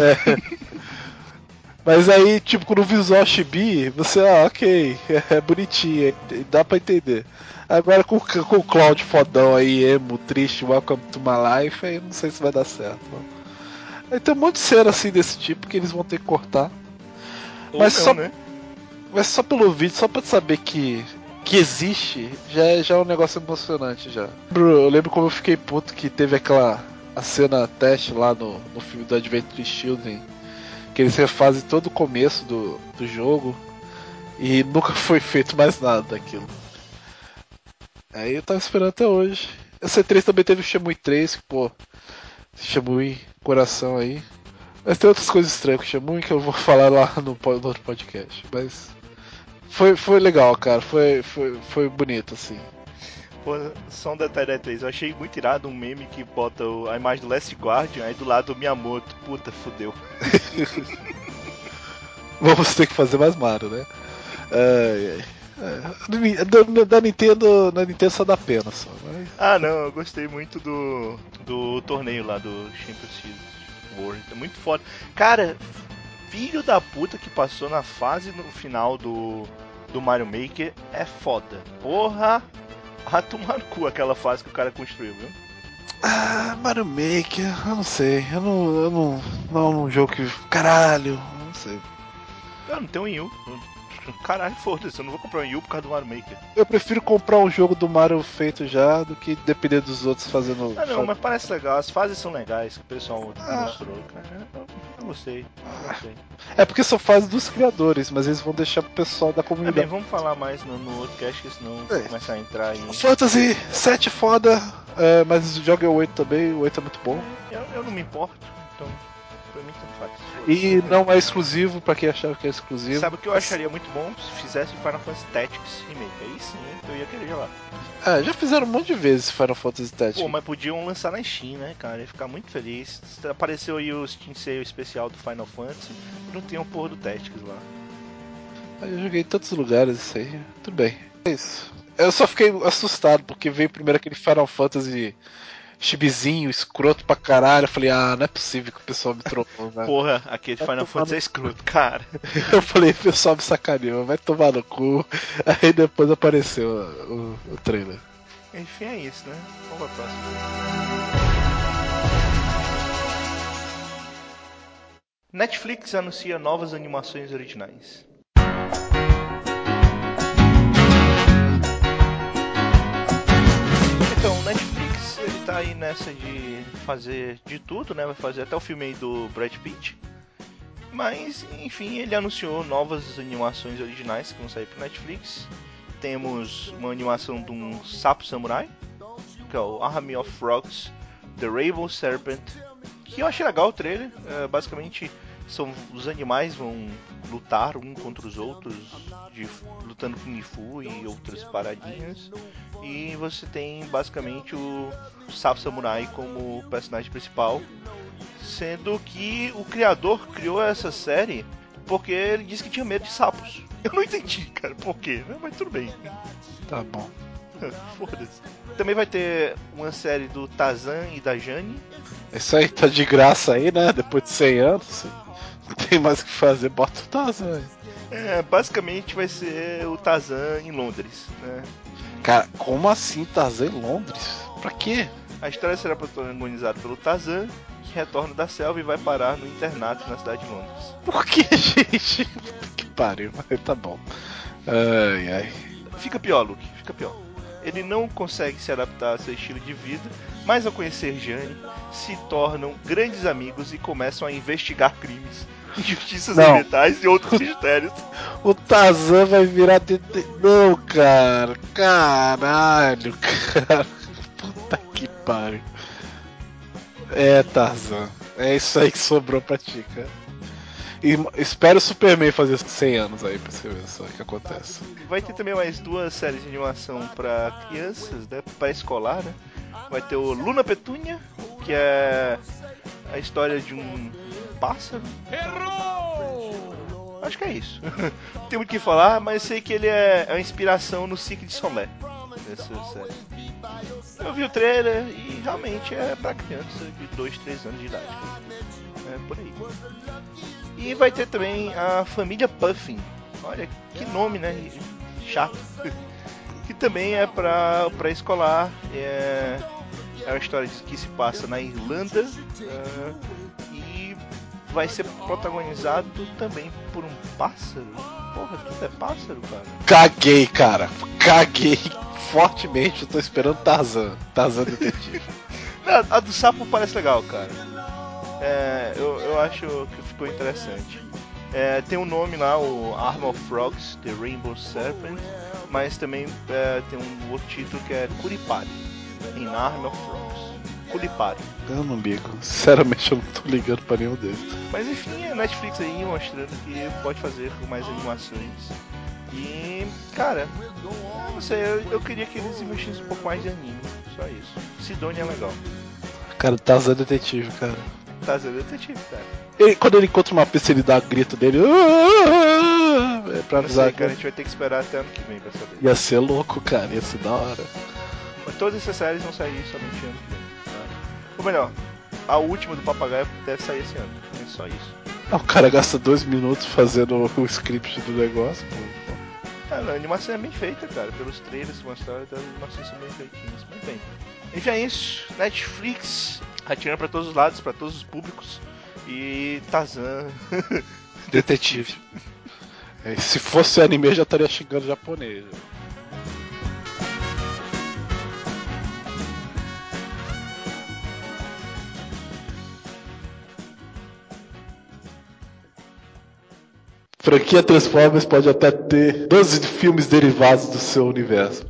Mas aí, tipo, no visual chibi, você, ok, é bonitinho, dá pra entender. Agora com o Cloud fodão aí, emo, triste, welcome to my life, aí não sei se vai dar certo. Não. Aí tem um monte de cena assim desse tipo que eles vão ter que cortar. Mas não, né? Mas só pelo vídeo, só pra saber que existe, já é um negócio emocionante já. Eu lembro como eu fiquei puto que teve a cena teste lá no filme do Adventure Children, que eles refazem todo o começo do jogo e nunca foi feito mais nada daquilo. Aí eu tava esperando até hoje. A C3 também teve o Shenmue 3, que pô, Shenmue, coração aí. Mas tem outras coisas estranhas com o Shenmue que eu vou falar lá no outro podcast. Mas foi legal, cara. Foi bonito, assim. Pô, só um detalhe da 3. Eu achei muito irado um meme que bota a imagem do Last Guardian aí do lado do Miyamoto. Puta, fudeu. Vamos ter que fazer mais Mario, né? Ai, ai. Da Nintendo, na Nintendo só dá pena só. Mas... Ah, não, eu gostei muito do torneio lá do Champions World. É muito foda. Cara, filho da puta que passou na fase no final do Mario Maker é foda. Porra, a tomar no cu aquela fase que o cara construiu, viu? Mario Maker, eu não sei. Não é um jogo que. Caralho, eu não sei. Eu não tenho um Wii U. Caralho, foda-se, eu não vou comprar um Wii U por causa do Mario Maker. Eu prefiro comprar um jogo do Mario feito já do que depender dos outros fazendo. Ah não, mas parece legal, as fases são legais que o pessoal Ah. mostrou, cara. Eu gostei, eu gostei. É porque são fases dos criadores, mas eles vão deixar pro pessoal da Ah, bem, comunidade. vamos falar mais no outro cast, que senão começar a entrar em. Fantasy 7 foda, mas joga o 8 também, o 8 é muito bom. Eu não me importo, então pra mim tanto faz. E não é exclusivo, pra quem achava que é exclusivo. Sabe o que eu acharia muito bom se fizesse Final Fantasy Tactics Remake? Aí sim, eu ia querer jogar. Já fizeram um monte de vezes Final Fantasy Tactics. Pô, mas podiam lançar na Steam, né, cara? Ia ficar muito feliz. Apareceu aí o Steam Sale especial do Final Fantasy e não tem um porra do Tactics lá. Eu joguei em tantos lugares isso aí. Tudo bem. É isso. Eu só fiquei assustado porque veio primeiro aquele Final Fantasy chibizinho, escroto pra caralho. Eu falei, não é possível que o pessoal me trocou, velho. Porra, aquele Final Fantasy é escroto, cara. Eu falei, o pessoal me sacaneou, vai tomar no cu. Aí depois apareceu o trailer. Enfim, é isso, né? Vamos pra próxima. Netflix anuncia novas animações originais. Então, Netflix, ele tá aí nessa de fazer de tudo, né? Vai fazer até o filme aí do Brad Pitt. Mas, enfim, ele anunciou novas animações originais que vão sair pro Netflix. Temos uma animação de um sapo samurai, que é o Army of Frogs, The Rainbow Serpent, que eu achei legal o trailer. Basicamente, os animais vão lutar um contra os outros, lutando Kung Fu e outras paradinhas. E você tem basicamente o Sapo Samurai como personagem principal, sendo que o criador criou essa série porque ele disse que tinha medo de sapos. Eu não entendi, cara, por quê, né? Mas tudo bem. Tá bom. Foda-se. Também vai ter uma série do Tarzan e da Jane. Isso aí tá de graça aí, né? Depois de 100 anos. Não tem mais o que fazer, bota o Tarzan aí. Basicamente vai ser o Tarzan em Londres, né? Cara, como assim Tarzan em Londres? Pra quê? A história será protagonizada pelo Tarzan, que retorna da selva e vai parar no internato na cidade de Londres. Por que, gente? Que pariu, mas tá bom. Ai, ai. Fica pior, Luke, fica pior. Ele não consegue se adaptar ao seu estilo de vida, mas ao conhecer Jane, se tornam grandes amigos e começam a investigar crimes, injustiças ambientais e outros mistérios. O Tarzan vai virar Não, cara. Caralho, cara. Puta que pariu. Tarzan. É isso aí que sobrou pra ti, cara. E espero o Superman fazer 100 anos aí pra você ver só o que acontece. Vai ter também mais duas séries de animação pra crianças, né? Pré-escolar, né? Vai ter o Luna Petúnia, que é a história de um pássaro. Errou! Acho que é isso. Não tem muito o que falar, mas sei que ele é a inspiração no Cirque de Solé. Nessa série. Eu vi o trailer e realmente é pra criança de 2, 3 anos de idade. É por aí. E vai ter também a família Puffin. Olha que nome, né? Chato. Que também é pra escolar. É uma história que se passa na Irlanda. E vai ser protagonizado também por um pássaro. Porra, tudo é pássaro, cara. Caguei, cara. Caguei fortemente. Eu tô esperando Tarzan. Tarzan detetive. A do sapo parece legal, cara. Eu acho que ficou interessante. Tem um nome lá, o Arm of Frogs, The Rainbow Serpent, mas também tem um outro título que é Kuripari, em Arm of Frogs. Kuripari. Eu não ligo. Sinceramente, eu não tô ligando pra nenhum deles. Mas enfim, a Netflix aí mostrando que pode fazer com mais animações. E, cara, eu não sei, eu queria que eles investissem um pouco mais de anime, só isso. Sidonia é legal. Cara, Tarzan detetive, cara. Tarzan é detetive, cara. Quando ele encontra uma pista, ele dá grito dele. É pra Não avisar sei, cara, a gente vai ter que esperar até ano que vem pra saber. Ia ser louco, cara. Ia ser da hora. Mas todas essas séries vão sair somente ano que vem. Tá? Ou melhor, a última do Papagaio deve sair esse ano. É só isso. O cara gasta 2 minutos fazendo o script do negócio, pô. A animação é bem feita, cara. Pelos trailers que mostraram, as animações são bem feitinhas. Mas bem. Enfim, é isso. Netflix atirando pra todos os lados, pra todos os públicos. E Tarzan. Detetive. Se fosse anime, eu já estaria xingando japonês. Franquia Transformers pode até ter 12 filmes derivados do seu universo.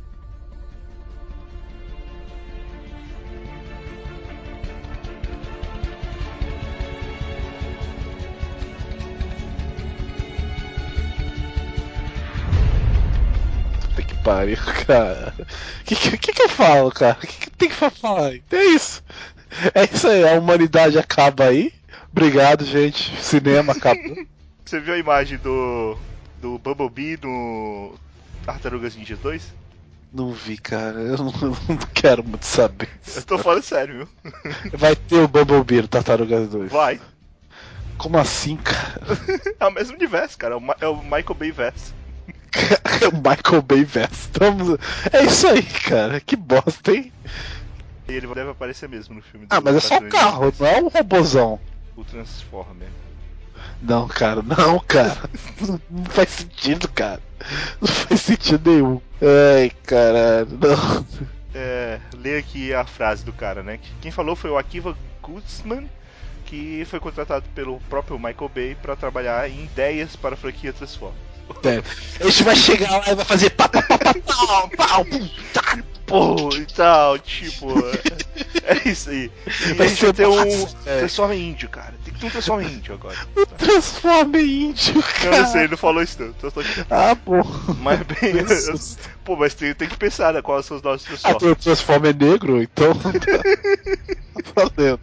Puta que pariu, cara. O que eu falo, cara? O que tem que falar? É isso. É isso aí, a humanidade acaba aí. Obrigado, gente. Cinema acabou. Você viu a imagem do Bumblebee no Tartarugas Ninja 2? Não vi, cara. Eu não quero muito saber. Eu tô falando sério, viu? Vai ter o Bumblebee no Tartarugas 2. Vai. Como assim, cara? É o mesmo universo, cara. É o Michael Bay verso. O Michael Bay verso. É isso aí, cara. Que bosta, hein? E ele deve aparecer mesmo no filme. Ah, mas é só o carro, não é um robozão. O Transformer. Não, cara, não, cara. Não faz sentido, cara. Não faz sentido nenhum. Ai, caralho, não. Lê aqui a frase do cara, né? Quem falou foi o Akiva Goldsman, que foi contratado pelo próprio Michael Bay para trabalhar em ideias para a franquia Transformers. A gente vai chegar lá e vai fazer pau, pô, e tal, tipo. É isso aí. E vai a gente vai ter um massa, Transformer índio, cara. Tem que ter um Transformer índio agora. O Transformer índio, cara. Eu não sei, ele não falou isso não. Ah, pô. Mas bem. Pô, mas tem que pensar, né? Quais são os nossos Transformers. Tem o Transformer negro, então. Tá valendo.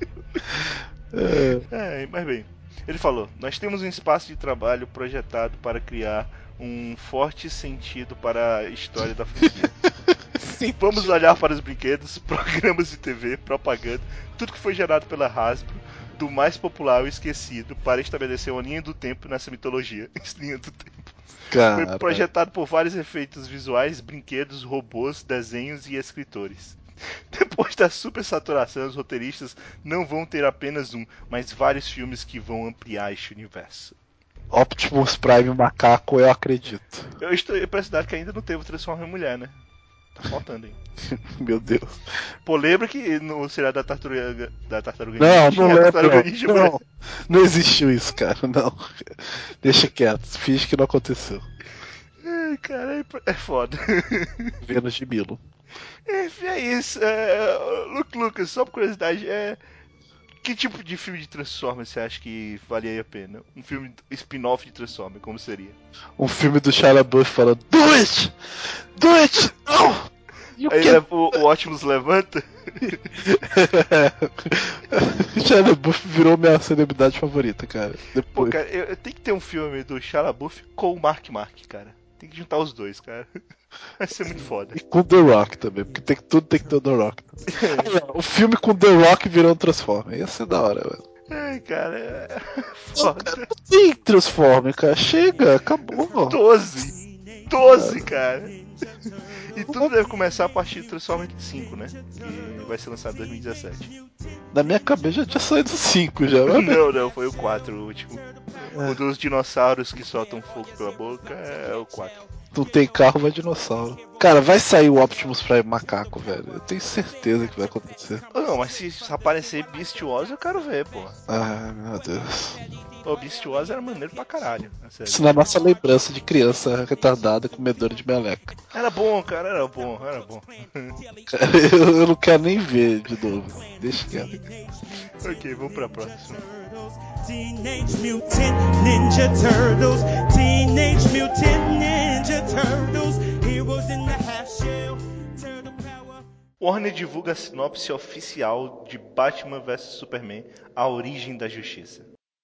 Mas bem. Ele falou: nós temos um espaço de trabalho projetado para criar um forte sentido para a história da franquia. Vamos olhar para os brinquedos, programas de TV, propaganda, tudo que foi gerado pela Hasbro, do mais popular ao esquecido, para estabelecer uma linha do tempo nessa mitologia. Linha do tempo. Cara. Foi projetado por vários efeitos visuais, brinquedos, robôs, desenhos e escritores. Depois da supersaturação, os roteiristas não vão ter apenas um, mas vários filmes que vão ampliar este universo. Optimus Prime macaco, eu acredito. Eu estou impressionado que ainda não teve o Transformer Mulher, né? Tá faltando, hein? Meu Deus. Pô, lembra que no seriado da Tartaruga Não, tinha não a lembro. Tartaruga Ninja Mulher? Não existiu isso, cara. Não. Deixa quieto. Finge que não aconteceu. Cara, é foda. Vênus de Milo. É isso. Lucas, só por curiosidade, que tipo de filme de Transformers você acha que valia a pena? Um filme spin-off de Transformers, como seria? Um filme do Shia LaBeouf falando Do it! Do it! Não! Aí o Optimus levanta. Shia LaBeouf virou minha celebridade favorita, cara. Pô, cara, eu tenho que ter um filme do Shia LaBeouf com o Mark, cara. Tem que juntar os dois, cara. Vai ser muito foda. E com The Rock também, porque tudo tem que ter o The Rock. O filme com The Rock virou um Transformer. Ia ser da hora, velho. Ai, cara, é foda. Não tem Transformer, cara. Chega, acabou. 12, cara. E tudo deve começar a partir do Transformers 5, né? Que vai ser lançado em 2017. Na minha cabeça já tinha saído 5 já. Não, foi o 4 o último. O dos dinossauros que soltam fogo pela boca é o 4. Não tem carro, vai dinossauro. Cara, vai sair o Optimus Prime macaco, velho. Eu tenho certeza que vai acontecer. Não, mas se aparecer Beast Wars eu quero ver, pô. Ai, meu Deus. Pô, Beast Wars era maneiro pra caralho. Isso na nossa lembrança de criança retardada comedora de meleca. Era bom, cara, era bom. Cara, eu não quero nem ver de novo. Deixa quieto. Ok, vamos pra próxima. Teenage Mutant Ninja Turtles. Teenage Mutant Ninja Turtles. Heroes in the half shell. Warner divulga a sinopse oficial de Batman vs Superman, A Origem da Justiça.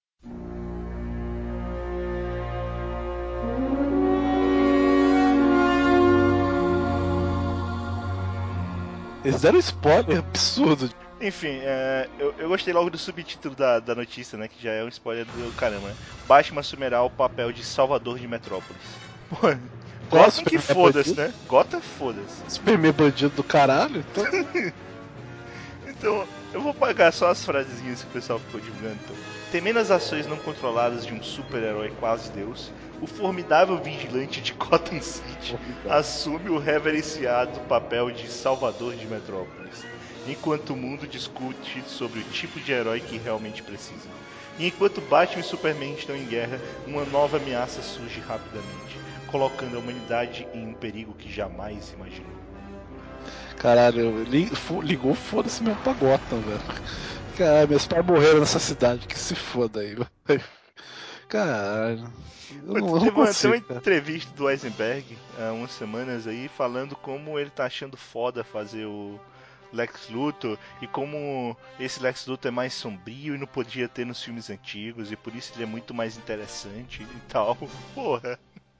Eles deram spoiler absurdo. Enfim, eu gostei logo do subtítulo da notícia, né? Que já é um spoiler do caramba, né? Batman assumirá o papel de salvador de Metrópolis. Pô, Gotham que foda-se, né? Gotham foda-se. Superman bandido do caralho, então... Então, eu vou pagar só as frasezinhas que o pessoal ficou divulgando. Então. Temendo as ações não controladas de um super-herói quase deus, o formidável vigilante de Gotham City assume o reverenciado papel de salvador de Metrópolis, enquanto o mundo discute sobre o tipo de herói que realmente precisa. E enquanto Batman e Superman estão em guerra, uma nova ameaça surge rapidamente, colocando a humanidade em um perigo que jamais imaginou. Caralho, ligou foda-se mesmo pra Gotham, velho. Caralho, meus pais morreram nessa cidade, que se foda aí, velho. Caralho. Eu não Teve uma consigo, cara. entrevista do Eisenberg há umas semanas aí falando como ele tá achando foda fazer o Lex Luthor e como esse Lex Luthor é mais sombrio e não podia ter nos filmes antigos e por isso ele é muito mais interessante e tal. Porra.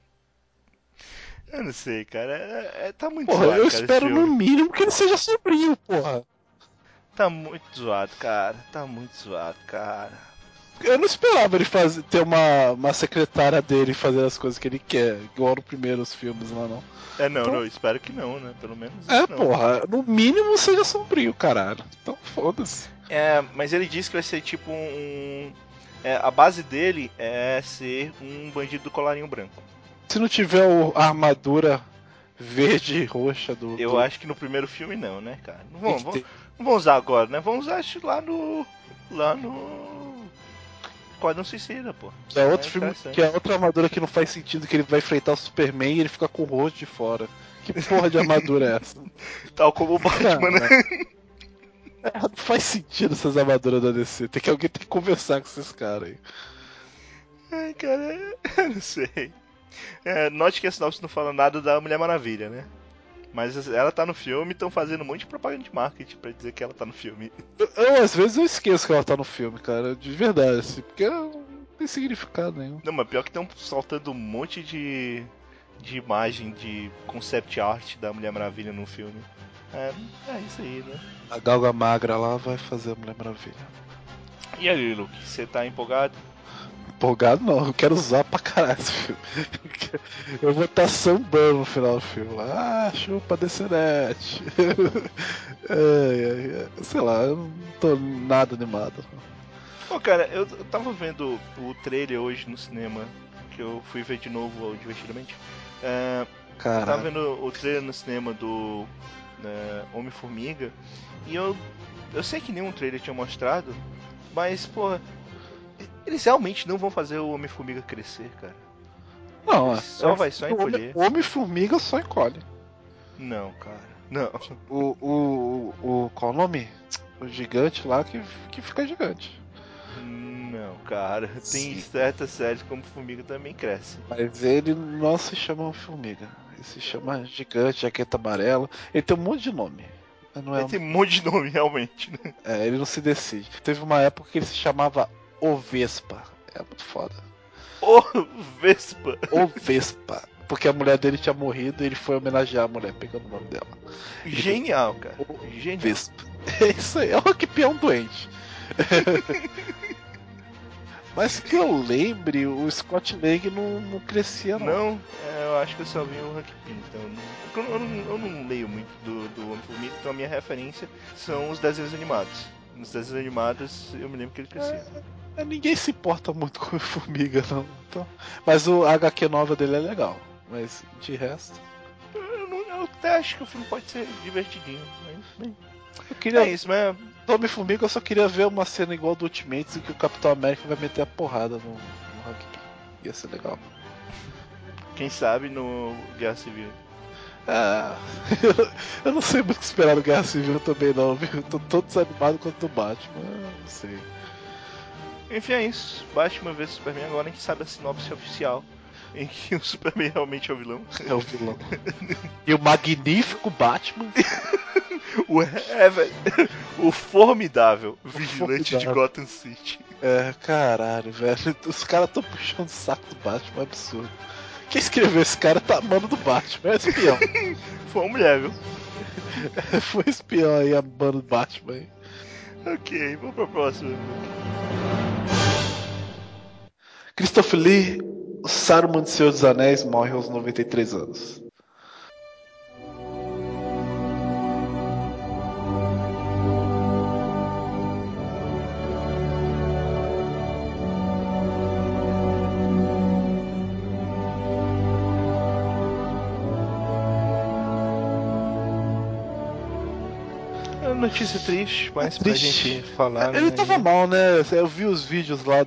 Eu não sei, cara. Tá muito Porra, zoado, eu cara, esse espero no filme. mínimo que ele seja sobrinho, porra. Tá muito zoado, cara. Tá muito zoado, cara. Eu não esperava ele ter uma secretária dele fazendo as coisas que ele quer, igual nos primeiros filmes lá, não. Não, Então, espero que não, né? Pelo menos isso é, não. porra, no mínimo seja sombrio, caralho. Então foda-se. Mas ele disse que vai ser tipo a base dele é ser um bandido do colarinho branco. Se não tiver a armadura verde e roxa Eu acho que no primeiro filme não, né, cara? Não Tem vão, que ter. não vão usar agora, né? Vão usar isso lá no Esquadrão Suicida, pô. Que é outro filme, interessante. que é outra armadura que não faz sentido, que ele vai enfrentar o Superman e ele fica com o rosto de fora. Que porra de armadura é essa? Tal como o Batman, né? Não faz sentido essas armaduras da DC. Alguém tem que conversar com esses caras aí. Ai, cara, eu não sei. Note que a sinopse não fala nada da Mulher Maravilha, né? Mas ela tá no filme e estão fazendo um monte de propaganda de marketing pra dizer que ela tá no filme. Às vezes eu esqueço que ela tá no filme, cara. De verdade, assim, porque não tem significado nenhum. Não, mas pior que estão soltando um monte de imagem de concept art da Mulher Maravilha no filme. É isso aí, né? A Galga Magra lá vai fazer a Mulher Maravilha. E aí, Luke, você tá empolgado? Empolgado não, eu quero usar pra caralho esse filme. Eu vou estar sambando no final do filme lá. Chupa DC-Net. Sei lá, eu não tô nada animado. Pô, cara, eu tava vendo o trailer hoje no cinema, que eu fui ver de novo divertidamente. Eu tava Caralho. vendo o trailer no cinema do Homem-Formiga, e eu sei que nenhum trailer tinha mostrado, mas, porra, eles realmente não vão fazer o Homem-Formiga crescer, cara. Não, Ele vai só encolher. O Homem-Formiga só encolhe. Não, cara, não. Qual o nome? O gigante lá que fica gigante. Não, cara, tem Sim. certas séries como Formiga também cresce. Mas ele não se chama Formiga. Ele se chama Gigante, Jaqueta Amarela. Ele tem um monte de nome. Mas não é Ele tem um monte de nome, realmente, né? ele não se decide. Teve uma época que ele se chamava O Vespa. É muito foda. Ô, Vespa! O Vespa. Porque a mulher dele tinha morrido e ele foi homenagear a mulher, pegando o nome dela. Genial, cara. O Genial. Vespa. É isso aí, é o Rockpião doente. Mas que eu lembre, o Scott Lang não crescia, não. Não, eu acho que eu só vi o Hank Pym, então eu não leio muito do Homem-Formiga, então a minha referência são os desenhos animados. Nos desenhos animados eu me lembro que ele crescia. Ninguém se importa muito com Formiga, não. Então, mas o HQ nova dele é legal. Mas de resto. Eu até acho que o filme pode ser divertidinho, mas bem. Eu queria. É isso, mas. Homem-Formiga eu só queria ver uma cena igual do Ultimates em que o Capitão América vai meter a porrada no Hank Pym. Ia ser legal. Quem sabe no Guerra Civil. Ah, eu não sei muito o que esperar do Guerra Civil também não, viu? Tô todo desanimado quanto o Batman, não sei. Enfim, é isso. Batman vs Superman, agora a gente sabe a sinopse oficial. Em que o Superman realmente é o vilão. É o vilão. E o magnífico Batman. Velho. O formidável vigilante de formidável. Gotham City. Caralho, velho. Os caras tão puxando o saco do Batman, é um absurdo. Quem escreveu esse cara tá amando do Batman, é espião. Foi uma mulher, viu? Foi espião aí, amando do Batman. Hein? Ok, vamos pra próxima. Christopher Lee, o Saruman de Senhor dos Anéis, morre aos 93 anos. É uma notícia triste, mas pra Triste. gente falar, Ele né? tava mal, né? Eu vi os vídeos lá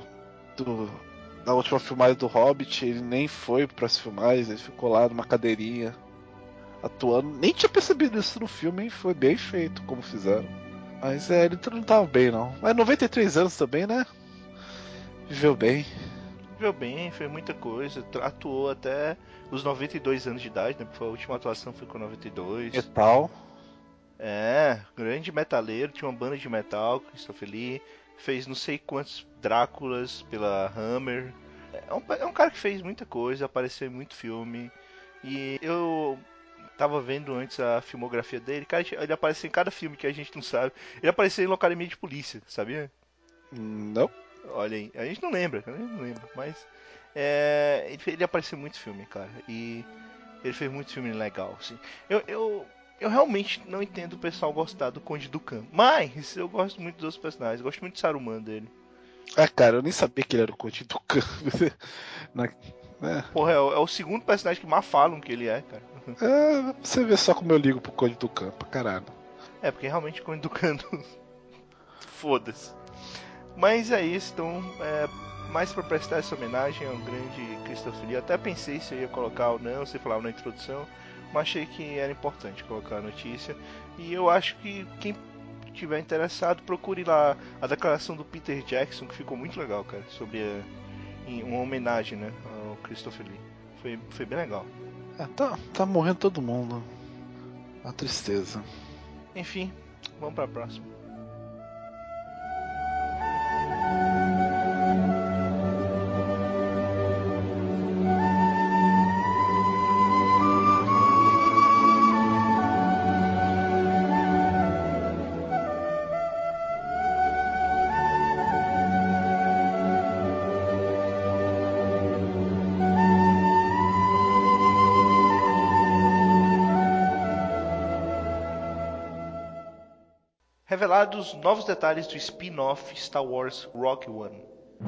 da última filmagem do Hobbit, ele nem foi pras filmagens, ele ficou lá numa cadeirinha atuando. Nem tinha percebido isso no filme, hein? Foi bem feito como fizeram. Mas ele não tava bem, não. Mas 93 anos também, né? Viveu bem. Viveu bem, fez muita coisa, atuou até os 92 anos de idade, né? Porque a última atuação foi com 92. Metal. Grande metaleiro, tinha uma banda de metal, Christopher Lee, fez não sei quantos Dráculas pela Hammer. É um cara que fez muita coisa, apareceu em muito filme. E eu tava vendo antes a filmografia dele, cara, ele apareceu em cada filme que a gente não sabe. Ele apareceu em Locademia de Polícia, sabia? Não. Olha aí, a gente não lembra, mas ele apareceu em muito filme, cara. E ele fez muito filme legal, assim. Eu realmente não entendo o pessoal gostar do Conde Dooku, mas eu gosto muito dos outros personagens. Eu gosto muito de Saruman dele. Cara, eu nem sabia que ele era o Conde do Khan. Porra, é o segundo personagem que mais falam que ele é, cara. Você vê só como eu ligo pro Conde do Khan, pra caralho. Porque realmente o Conde Dooku foda-se. Mas é isso, então, mais pra prestar essa homenagem ao grande Christopher Lee. Eu até pensei se eu ia colocar ou não, se falava na introdução, mas achei que era importante colocar a notícia. E eu acho que quem tiver interessado, procure lá a declaração do Peter Jackson, que ficou muito legal, cara, sobre uma homenagem, né, ao Christopher Lee. Foi bem legal. Tá morrendo todo mundo. Uma tristeza. Enfim, vamos pra próxima. Revelados novos detalhes do spin-off Star Wars Rogue One.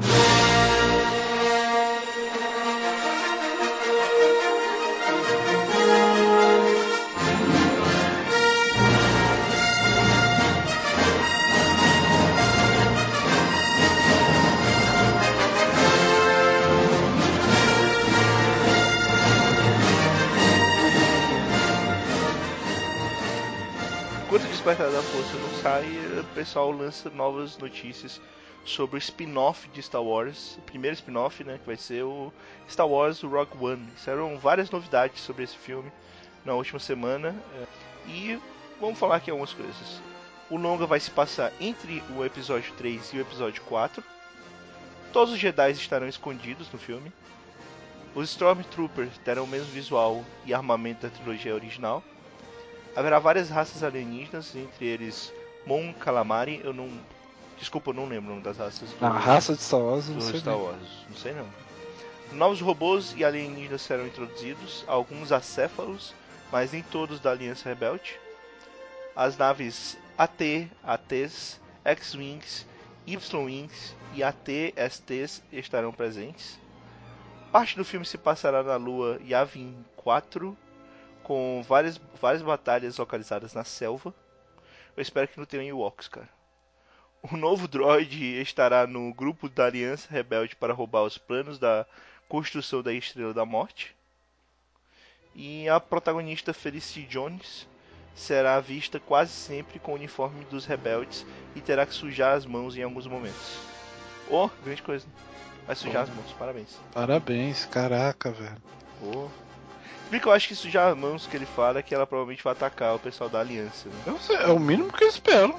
Enquanto o Despertar da Força não sai, o pessoal lança novas notícias sobre o spin-off de Star Wars, o primeiro spin-off, né, que vai ser o Star Wars Rogue One. Saíram várias novidades sobre esse filme na última semana e vamos falar aqui algumas coisas. O longa vai se passar entre o episódio 3 e o episódio 4. Todos os Jedi estarão escondidos no filme. Os Stormtroopers terão o mesmo visual e armamento da trilogia original. Haverá várias raças alienígenas, entre eles Mon Calamari. Desculpa, eu não lembro o nome das raças A raça de Star Wars, não do sei Star nem. Wars. Não sei não. Novos robôs e alienígenas serão introduzidos, alguns acéfalos, mas nem todos da Aliança Rebelde. As naves AT, ATs, X-Wings, Y-Wings e AT-STs estarão presentes. Parte do filme se passará na lua Yavin 4, com várias batalhas localizadas na selva. Eu espero que não tenha Ewoks, cara. O novo droid estará no grupo da Aliança Rebelde para roubar os planos da construção da Estrela da Morte. E a protagonista Felicity Jones será vista quase sempre com o uniforme dos rebeldes e terá que sujar as mãos em alguns momentos. Grande coisa. Vai sujar as mãos, parabéns. Parabéns, caraca, velho. bem que eu acho que isso já há mãos que ele fala que ela provavelmente vai atacar o pessoal da aliança, né? Eu sei, é o mínimo que eu espero.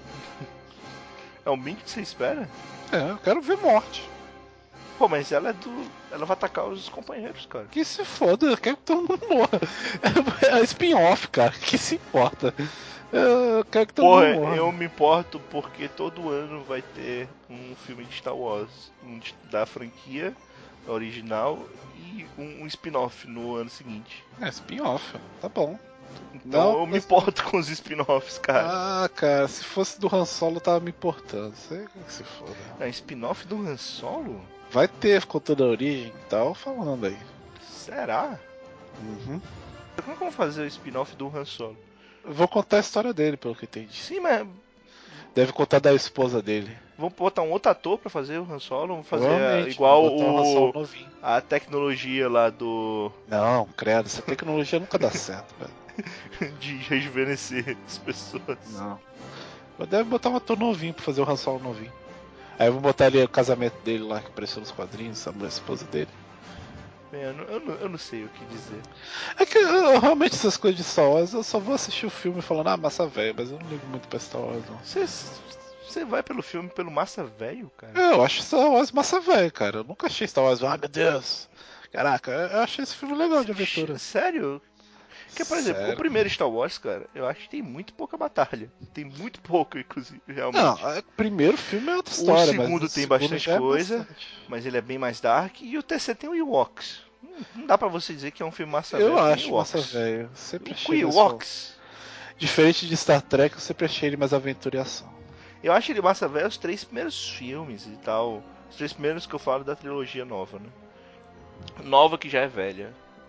É o mínimo que você espera? Eu quero ver morte. Pô, mas ela ela vai atacar os companheiros, cara. Que se foda, eu quero que todo mundo morra. É spin-off, cara, que se importa. Eu quero que todo Porra, mundo morra. eu me importo porque todo ano vai ter um filme de Star Wars, da franquia original e um spin-off no ano seguinte. É spin-off, tá bom. Então Não, eu me mas- importo com os spin-offs, cara. Ah, cara, se fosse do Han Solo eu tava me importando. Sei que se foda. É spin-off do Han Solo? Vai ter conteúdo da origem e tal, falando aí. Será? Uhum. Como é que vão fazer o spin-off do Han Solo? Eu vou contar a história dele, pelo que eu entendi. Sim, mas Deve contar da esposa dele. vão botar um outro ator pra fazer o Han Solo? Vão fazer Provavelmente, igual vou botar o Han Solo novinho. a tecnologia lá do Não, credo, essa tecnologia nunca dá certo, velho. de rejuvenescer as pessoas. Não. Eu deve botar um ator novinho pra fazer o Han Solo novinho. Aí eu vou botar ali o casamento dele lá, que apareceu nos quadrinhos, a esposa dele. Bem, eu não sei o que dizer. É que realmente essas coisas de Star Wars, eu só vou assistir o filme falando, ah, massa velho, mas eu não ligo muito pra Star Wars, não. Você vai pelo filme pelo massa velho, cara? Eu acho Star Wars massa velho, cara. Eu nunca achei Star Wars, ah, meu Deus. Caraca, eu achei esse filme legal de aventura. Sério? Porque, por exemplo, o Sério? primeiro Star Wars, cara, eu acho que tem muito pouca batalha. Tem muito pouco, inclusive, realmente. Não, o primeiro filme é outra O história, mas segundo no tem segundo bastante já é coisa, bastante. mas ele é bem mais dark. E o terceiro tem o Ewoks. Não dá pra você dizer que é um filme massa Eu velho. Tem acho Ewoks. massa velho. Sempre O achei mais Ewoks. diferente de Star Trek, eu sempre achei ele mais aventura e ação. Eu acho ele massa velho os 3 primeiros filmes e tal. Os 3 primeiros que eu falo da trilogia nova, né? Nova que já é velha.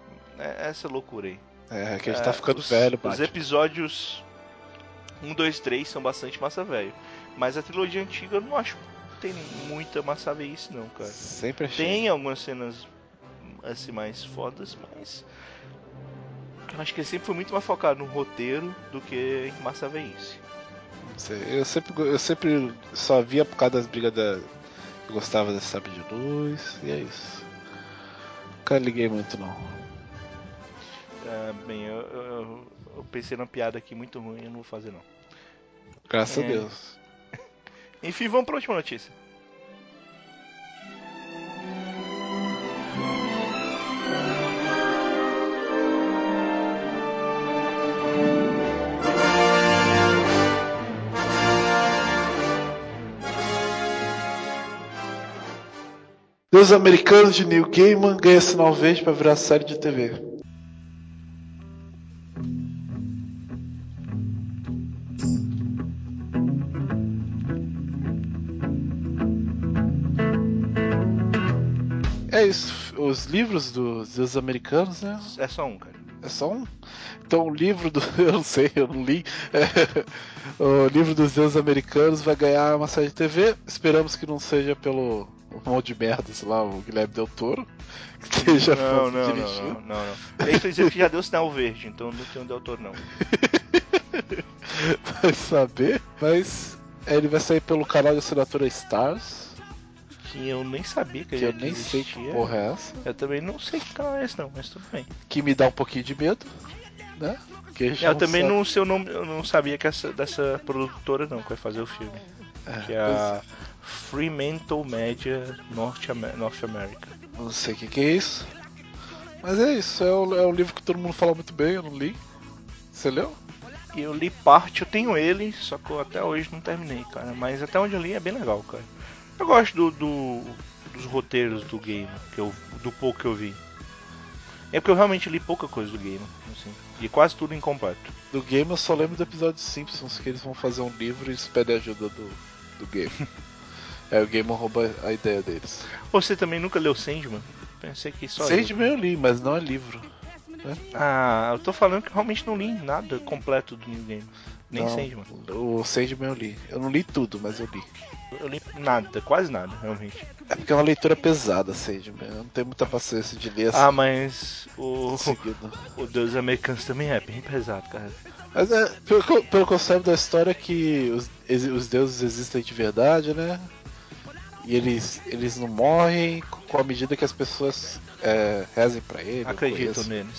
É essa loucura aí. É, que a gente tá ficando velho, Os Batman. episódios 1, 2, 3 são bastante massa velho. Mas a trilogia antiga eu não acho que tem muita massa velhice não, cara. Sempre achei. Tem algumas cenas assim mais fodas, mas eu acho que ele sempre foi muito mais focado no roteiro do que em massa velhice. Não sei, eu sempre só via por causa das brigas da. Eu gostava desse sabre de luz, e é isso. Nunca liguei muito não. Bem, eu pensei numa piada aqui muito ruim, eu não vou fazer não. Graças a Deus. Enfim, vamos pra última notícia. Os americanos de Neil Gaiman ganham sinal verde pra virar série de TV. É isso, os livros dos deuses americanos, né? É só um, cara. É só um. Então o livro do. Eu não sei, eu não li. O livro dos deuses americanos vai ganhar uma série de TV. Esperamos que não seja pelo um monte de merdas lá, o Guilherme Del Toro. Que esteja dirigindo. Não. Ele dizer que já deu sinal verde, então não tem um Del Toro não. Vai saber. Mas ele vai sair pelo canal de assinatura Stars. Que eu nem sabia que Que eu ele nem sei existia. que porra é essa. Eu também não sei que canal é esse não, mas tudo bem. Que me dá um pouquinho de medo, né? Porque a gente Eu também sabe. não sei o nome, eu não sabia que dessa produtora não que vai fazer o filme. Que é a Fremantle Media North America. Não sei o que é isso. Mas é isso, é um livro que todo mundo fala muito bem, eu não li. Você leu? E eu li parte, eu tenho ele, só que eu até hoje não terminei, cara. Mas até onde eu li é bem legal, cara. Eu gosto dos roteiros do game, do pouco que eu vi. É porque eu realmente li pouca coisa do game, assim, e quase tudo incompleto. Do game eu só lembro do episódio Simpsons, que eles vão fazer um livro e eles pedem ajuda do game. Aí o game rouba a ideia deles. Você também nunca leu Sandman? Pensei que só Sandman eu li, mas não é livro. Ah, eu tô falando que eu realmente não li nada completo do New Game. Nem Não, Sandman. o Sandman eu li. Eu não li tudo, mas eu li. Eu li nada, quase nada, realmente. É porque é uma leitura pesada, Sandman. Eu não tenho muita paciência de ler assim. Ah, mas seguido. o Deus Americanos também é bem pesado, cara. Mas pelo que eu saiba da história que os deuses existem de verdade, né? E eles não morrem com a medida que as pessoas rezem pra ele. Acredito neles.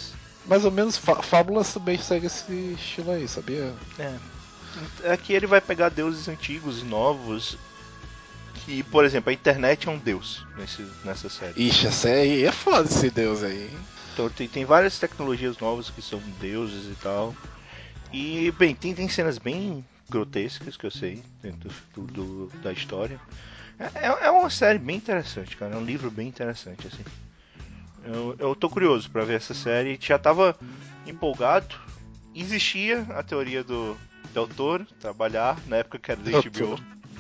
Mais ou menos, Fábulas também segue esse estilo aí, sabia? Aqui ele vai pegar deuses antigos e novos. Que, por exemplo, a internet é um deus nessa série. Ixi, essa aí é foda esse deus aí. Então tem várias tecnologias novas que são deuses e tal. E, bem, tem cenas bem grotescas que eu sei dentro da história. É uma série bem interessante, cara. É um livro bem interessante, assim. Eu tô curioso pra ver essa série. Já tava empolgado. Existia a teoria do Del Toro trabalhar na época que era da HBO.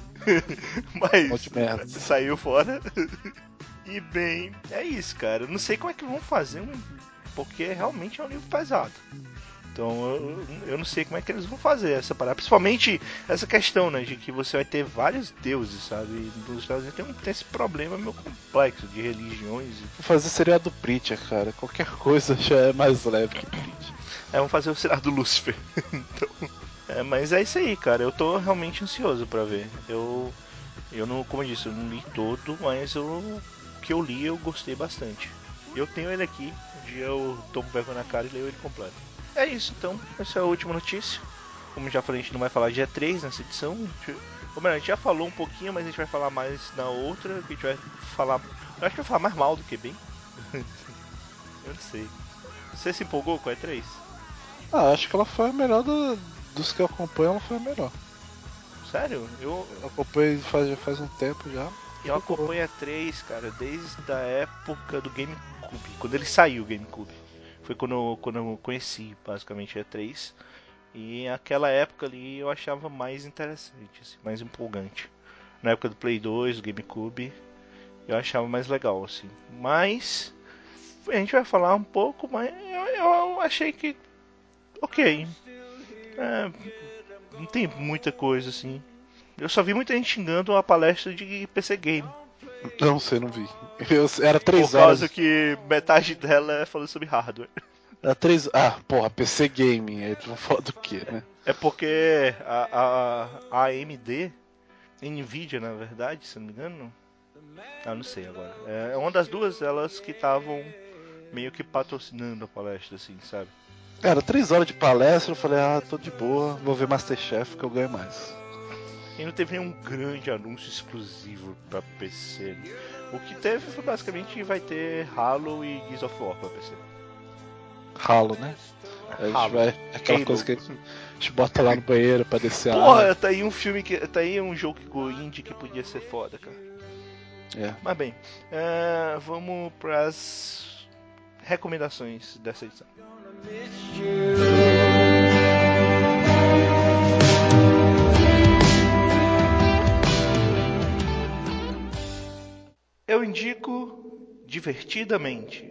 Mas saiu fora. E bem, é isso, cara. Eu não sei como é que vão fazer porque realmente é um livro pesado. Então eu não sei como é que eles vão fazer essa parada. Principalmente essa questão, né? De que você vai ter vários deuses, sabe? Nos Estados Unidos tem esse problema meio complexo de religiões. Vou fazer seriado do Preacher, cara. Qualquer coisa já é mais leve que Preacher. Vamos fazer o seriado do Lúcifer. Então, mas é isso aí, cara. Eu tô realmente ansioso pra ver. Eu não, como eu disse, eu não li todo, mas o que eu li eu gostei bastante. Eu tenho ele aqui. Um dia eu tomo vergonha na cara e leio ele completo. É isso, então. Essa é a última notícia. Como já falei, a gente não vai falar dia 3 nessa edição. Ou melhor, a gente já falou um pouquinho, mas a gente vai falar mais na outra. Que a gente vai falar. Eu acho que vai falar mais mal do que bem. Eu não sei. Você se empolgou com a E3? Acho que ela foi a melhor dos que eu acompanho, ela foi a melhor. Sério? Eu acompanho já faz um tempo já. Eu acompanho a E3, cara, desde a época do GameCube. Quando ele saiu o GameCube. Foi quando eu conheci, basicamente, a E3. E aquela época ali eu achava mais interessante, assim, mais empolgante. Na época do Play 2, do GameCube, eu achava mais legal, assim. Mas a gente vai falar um pouco, mas eu achei que ok. Não tem muita coisa, assim. Eu só vi muita gente xingando a palestra de PC Game. Não sei, não vi. Era 3 horas. Por causa que metade dela é falando sobre hardware. Era 3. Porra, PC Gaming. Aí tu vai falar do que, né? É porque a AMD, Nvidia na verdade, se não me engano. Não sei agora. É uma das duas elas que estavam meio que patrocinando a palestra, assim, sabe? Era 3 horas de palestra, eu falei, tô de boa, vou ver Masterchef que eu ganho mais. E não teve nenhum grande anúncio exclusivo pra PC. O que teve foi basicamente vai ter Halo e Gears of War pra PC. Halo, né? A gente vai. Aquela coisa que a gente bota lá no banheiro pra descer a Porra, tá aí um filme que. Tá aí um jogo indie que podia ser foda, cara. Mas bem, vamos pras recomendações dessa edição. Eu indico Divertidamente.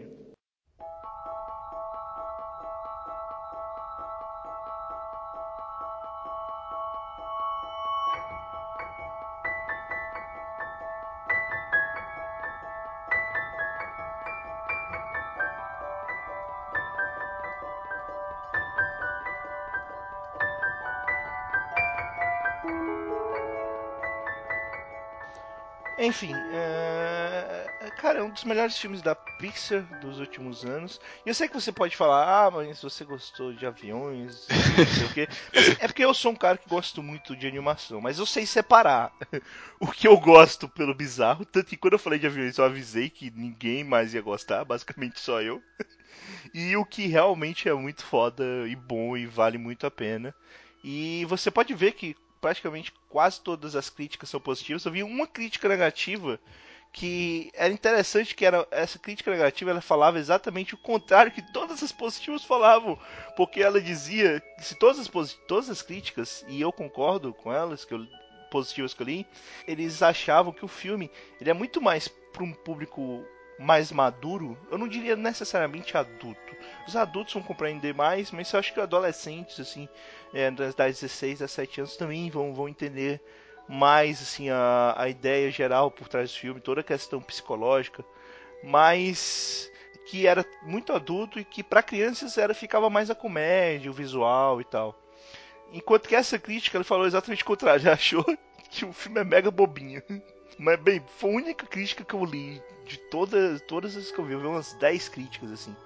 Enfim, cara, é um dos melhores filmes da Pixar dos últimos anos. E eu sei que você pode falar, mas você gostou de aviões, não sei o quê. Mas é porque eu sou um cara que gosto muito de animação, mas eu sei separar o que eu gosto pelo bizarro. Tanto que quando eu falei de aviões, eu avisei que ninguém mais ia gostar, basicamente só eu. E o que realmente é muito foda e bom e vale muito a pena. E você pode ver que praticamente quase todas as críticas são positivas. Eu vi uma crítica negativa que era interessante, que era essa crítica negativa, ela falava exatamente o contrário que todas as positivas falavam, porque ela dizia que se todas as críticas, e eu concordo com elas, positivas que eu li, eles achavam que o filme ele é muito mais para um público mais maduro. Eu não diria necessariamente adulto. Os adultos vão compreender mais, mas eu acho que adolescentes, assim, das 16 a 17 anos também vão entender mais, assim, a ideia geral por trás do filme, toda a questão psicológica, mas que era muito adulto e que para crianças ficava mais a comédia, o visual e tal. Enquanto que essa crítica, ele falou exatamente o contrário, ele achou que o filme é mega bobinho. Mas, bem, foi a única crítica que eu li de todas as que eu vi. Eu vi umas 10 críticas, assim.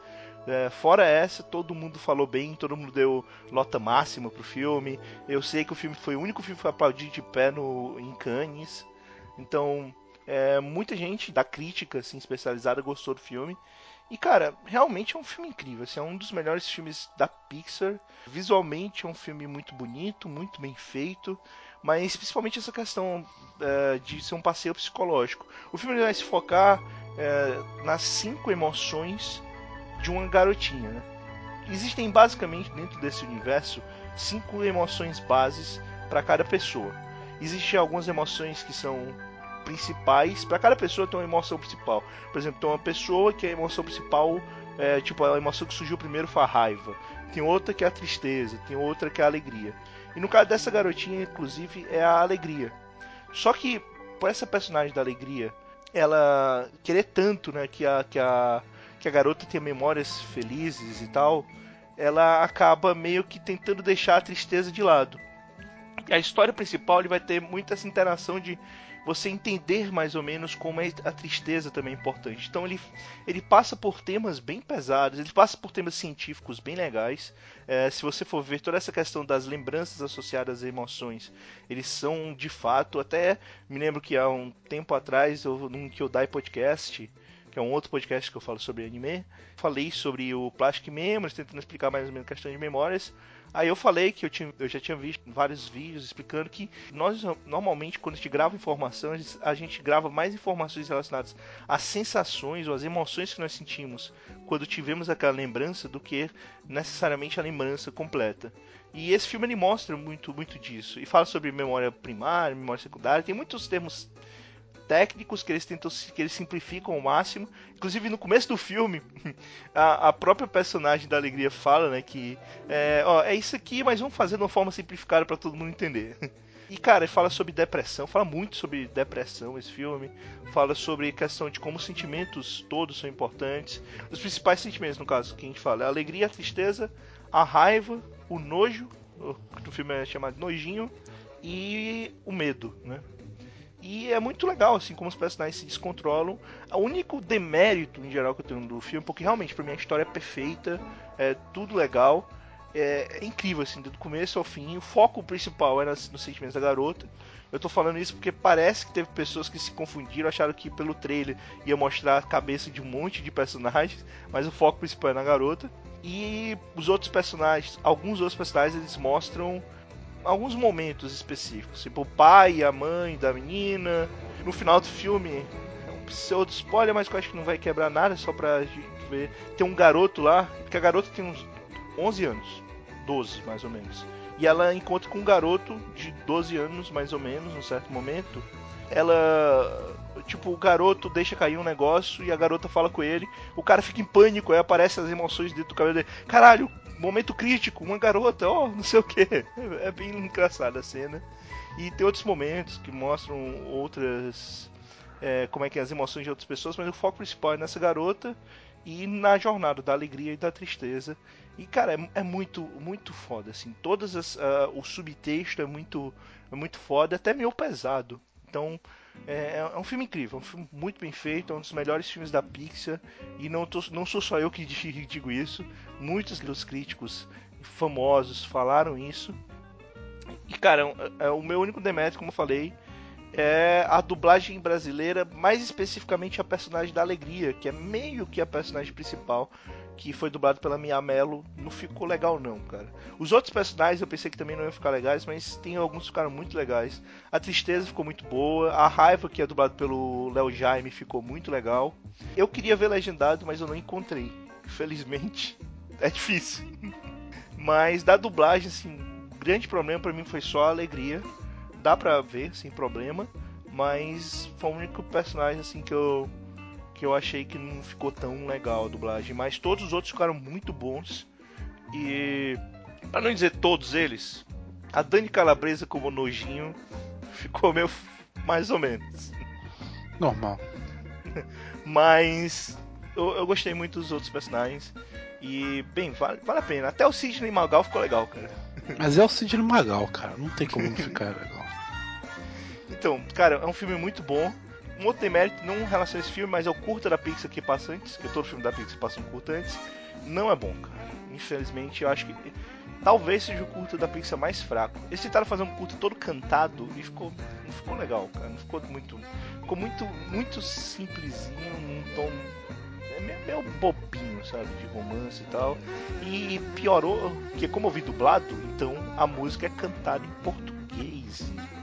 Fora essa, todo mundo falou bem, todo mundo deu nota máxima pro filme. Eu sei que o filme foi o único filme que foi aplaudido de pé em Cannes. Então, muita gente da crítica assim, especializada gostou do filme. E, cara, realmente é um filme incrível. Assim, é um dos melhores filmes da Pixar. Visualmente é um filme muito bonito, muito bem feito. Mas principalmente essa questão de ser um passeio psicológico. O filme vai se focar nas 5 emoções de uma garotinha, né? Existem basicamente dentro desse universo 5 emoções bases para cada pessoa. Existem algumas emoções que são principais. Para cada pessoa tem uma emoção principal. Por exemplo, tem uma pessoa que a emoção principal tipo, a emoção que surgiu primeiro foi a raiva. Tem outra que é a tristeza, tem outra que é a alegria. E no caso dessa garotinha, inclusive, é a alegria. Só que por essa personagem da alegria, ela querer tanto, né, que a garota tenha memórias felizes e tal, ela acaba meio que tentando deixar a tristeza de lado. E a história principal ele vai ter muita essa interação de você entender mais ou menos como a tristeza também é importante. Então ele passa por temas bem pesados, ele passa por temas científicos bem legais. Se você for ver toda essa questão das lembranças associadas às emoções, eles são de fato, até me lembro que há um tempo atrás, num Kyodai Podcast, que é um outro podcast que eu falo sobre anime, falei sobre o Plastic Memories, tentando explicar mais ou menos a questão de memórias. Aí eu falei que eu já tinha visto vários vídeos explicando que nós, normalmente, quando a gente grava informações, a gente grava mais informações relacionadas às sensações ou às emoções que nós sentimos quando tivemos aquela lembrança do que necessariamente a lembrança completa. E esse filme ele mostra muito, muito disso. E fala sobre memória primária, memória secundária, tem muitos termos técnicos que eles simplificam ao máximo. Inclusive no começo do filme, a própria personagem da Alegria fala, né, que é isso aqui, mas vamos fazer de uma forma simplificada para todo mundo entender. E cara, ele fala sobre depressão, fala muito sobre depressão esse filme, fala sobre a questão de como os sentimentos todos são importantes. Os principais sentimentos, no caso, que a gente fala, é a alegria, a tristeza, a raiva, o nojo, que o filme é chamado de nojinho, e o medo, né? E é muito legal, assim, como os personagens se descontrolam. O único demérito, em geral, que eu tenho do filme, porque realmente, pra mim, a história é perfeita, é tudo legal, é incrível, assim, do começo ao fim. O foco principal é nos sentimentos da garota. Eu tô falando isso porque parece que teve pessoas que se confundiram, acharam que pelo trailer ia mostrar a cabeça de um monte de personagens, mas o foco principal é na garota. E os outros personagens, alguns outros personagens, eles mostram alguns momentos específicos, tipo o pai e a mãe da menina. No final do filme, é um pseudo spoiler, mas que eu acho que não vai quebrar nada, só pra gente ver. Tem um garoto lá, porque a garota tem uns 11 anos, 12 mais ou menos. E ela encontra com um garoto de 12 anos, mais ou menos, num certo momento. Ela, tipo, o garoto deixa cair um negócio e a garota fala com ele. O cara fica em pânico, aí aparecem as emoções dentro do cabelo dele. Caralho, momento crítico, uma garota, não sei o que. É bem engraçada a cena. E tem outros momentos que mostram outras. Como é que é as emoções de outras pessoas, mas o foco principal é nessa garota e na jornada da alegria e da tristeza. E cara, é muito, muito foda, assim. O subtexto é muito foda, até meio pesado. Então, é um filme incrível, é um filme muito bem feito, é um dos melhores filmes da Pixar. E não sou só eu que digo isso, muitos dos críticos famosos falaram isso. E cara, o meu único demérito, como eu falei, é a dublagem brasileira, mais especificamente a personagem da Alegria, que é meio que a personagem principal, que foi dublado pela Mia Mello. Não ficou legal não, cara. Os outros personagens eu pensei que também não iam ficar legais, mas tem alguns que ficaram muito legais. A Tristeza ficou muito boa, a Raiva, que é dublado pelo Léo Jaime, ficou muito legal. Eu queria ver legendado, mas eu não encontrei. Infelizmente, é difícil. Mas da dublagem, assim, o grande problema pra mim foi só a Alegria. Dá pra ver, sem problema, mas foi o único personagem assim que eu achei que não ficou tão legal a dublagem. Mas todos os outros ficaram muito bons. E pra não dizer todos eles, a Dani Calabresa como nojinho ficou meio mais ou menos. Normal. Mas eu gostei muito dos outros personagens. E, bem, vale a pena. Até o Sidney Magal ficou legal, cara. Mas é o Sidney Magal, cara. Não tem como não ficar legal. Então, cara, é um filme muito bom. Um outro demérito, não em relação a esse filme, mas é o curta da Pixar que passa antes, que todo filme da Pixar passa um curta antes. não é bom, cara. Infelizmente, eu acho que talvez seja o curta da Pixar mais fraco. Eles tentaram fazer um curta todo cantado e não ficou legal, cara. Não ficou muito simplesinho, num tom meio bobinho, sabe, de romance e tal. E piorou, que como eu vi dublado, então a música é cantada em português.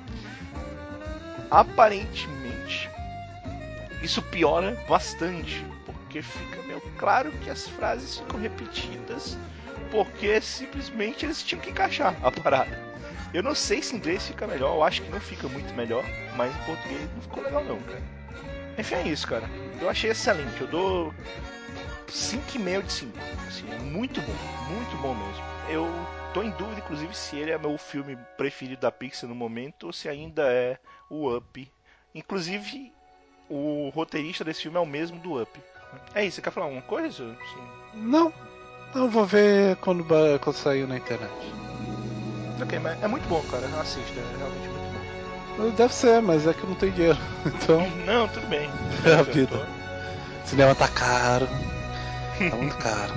Aparentemente, isso piora bastante, porque fica meio claro que as frases ficam repetidas, porque simplesmente eles tinham que encaixar a parada. Eu não sei se em inglês fica melhor, eu acho que não fica muito melhor, mas em português não ficou legal não, cara. Enfim, é isso, cara. Eu achei excelente, eu dou 5,5 de 5. Assim, é muito bom mesmo. Eu tô em dúvida, inclusive, se ele é meu filme preferido da Pixar no momento ou se ainda é o Up. Inclusive, o roteirista desse filme é o mesmo do Up. É isso, você quer falar alguma coisa? Sim. Não, eu vou ver quando saiu na internet. Ok, mas é muito bom, cara. Assista, é realmente muito bom. Deve ser, mas é que eu não tenho dinheiro. Então, Não, tudo bem. é a vida. Cinema tá caro. Tá muito caro.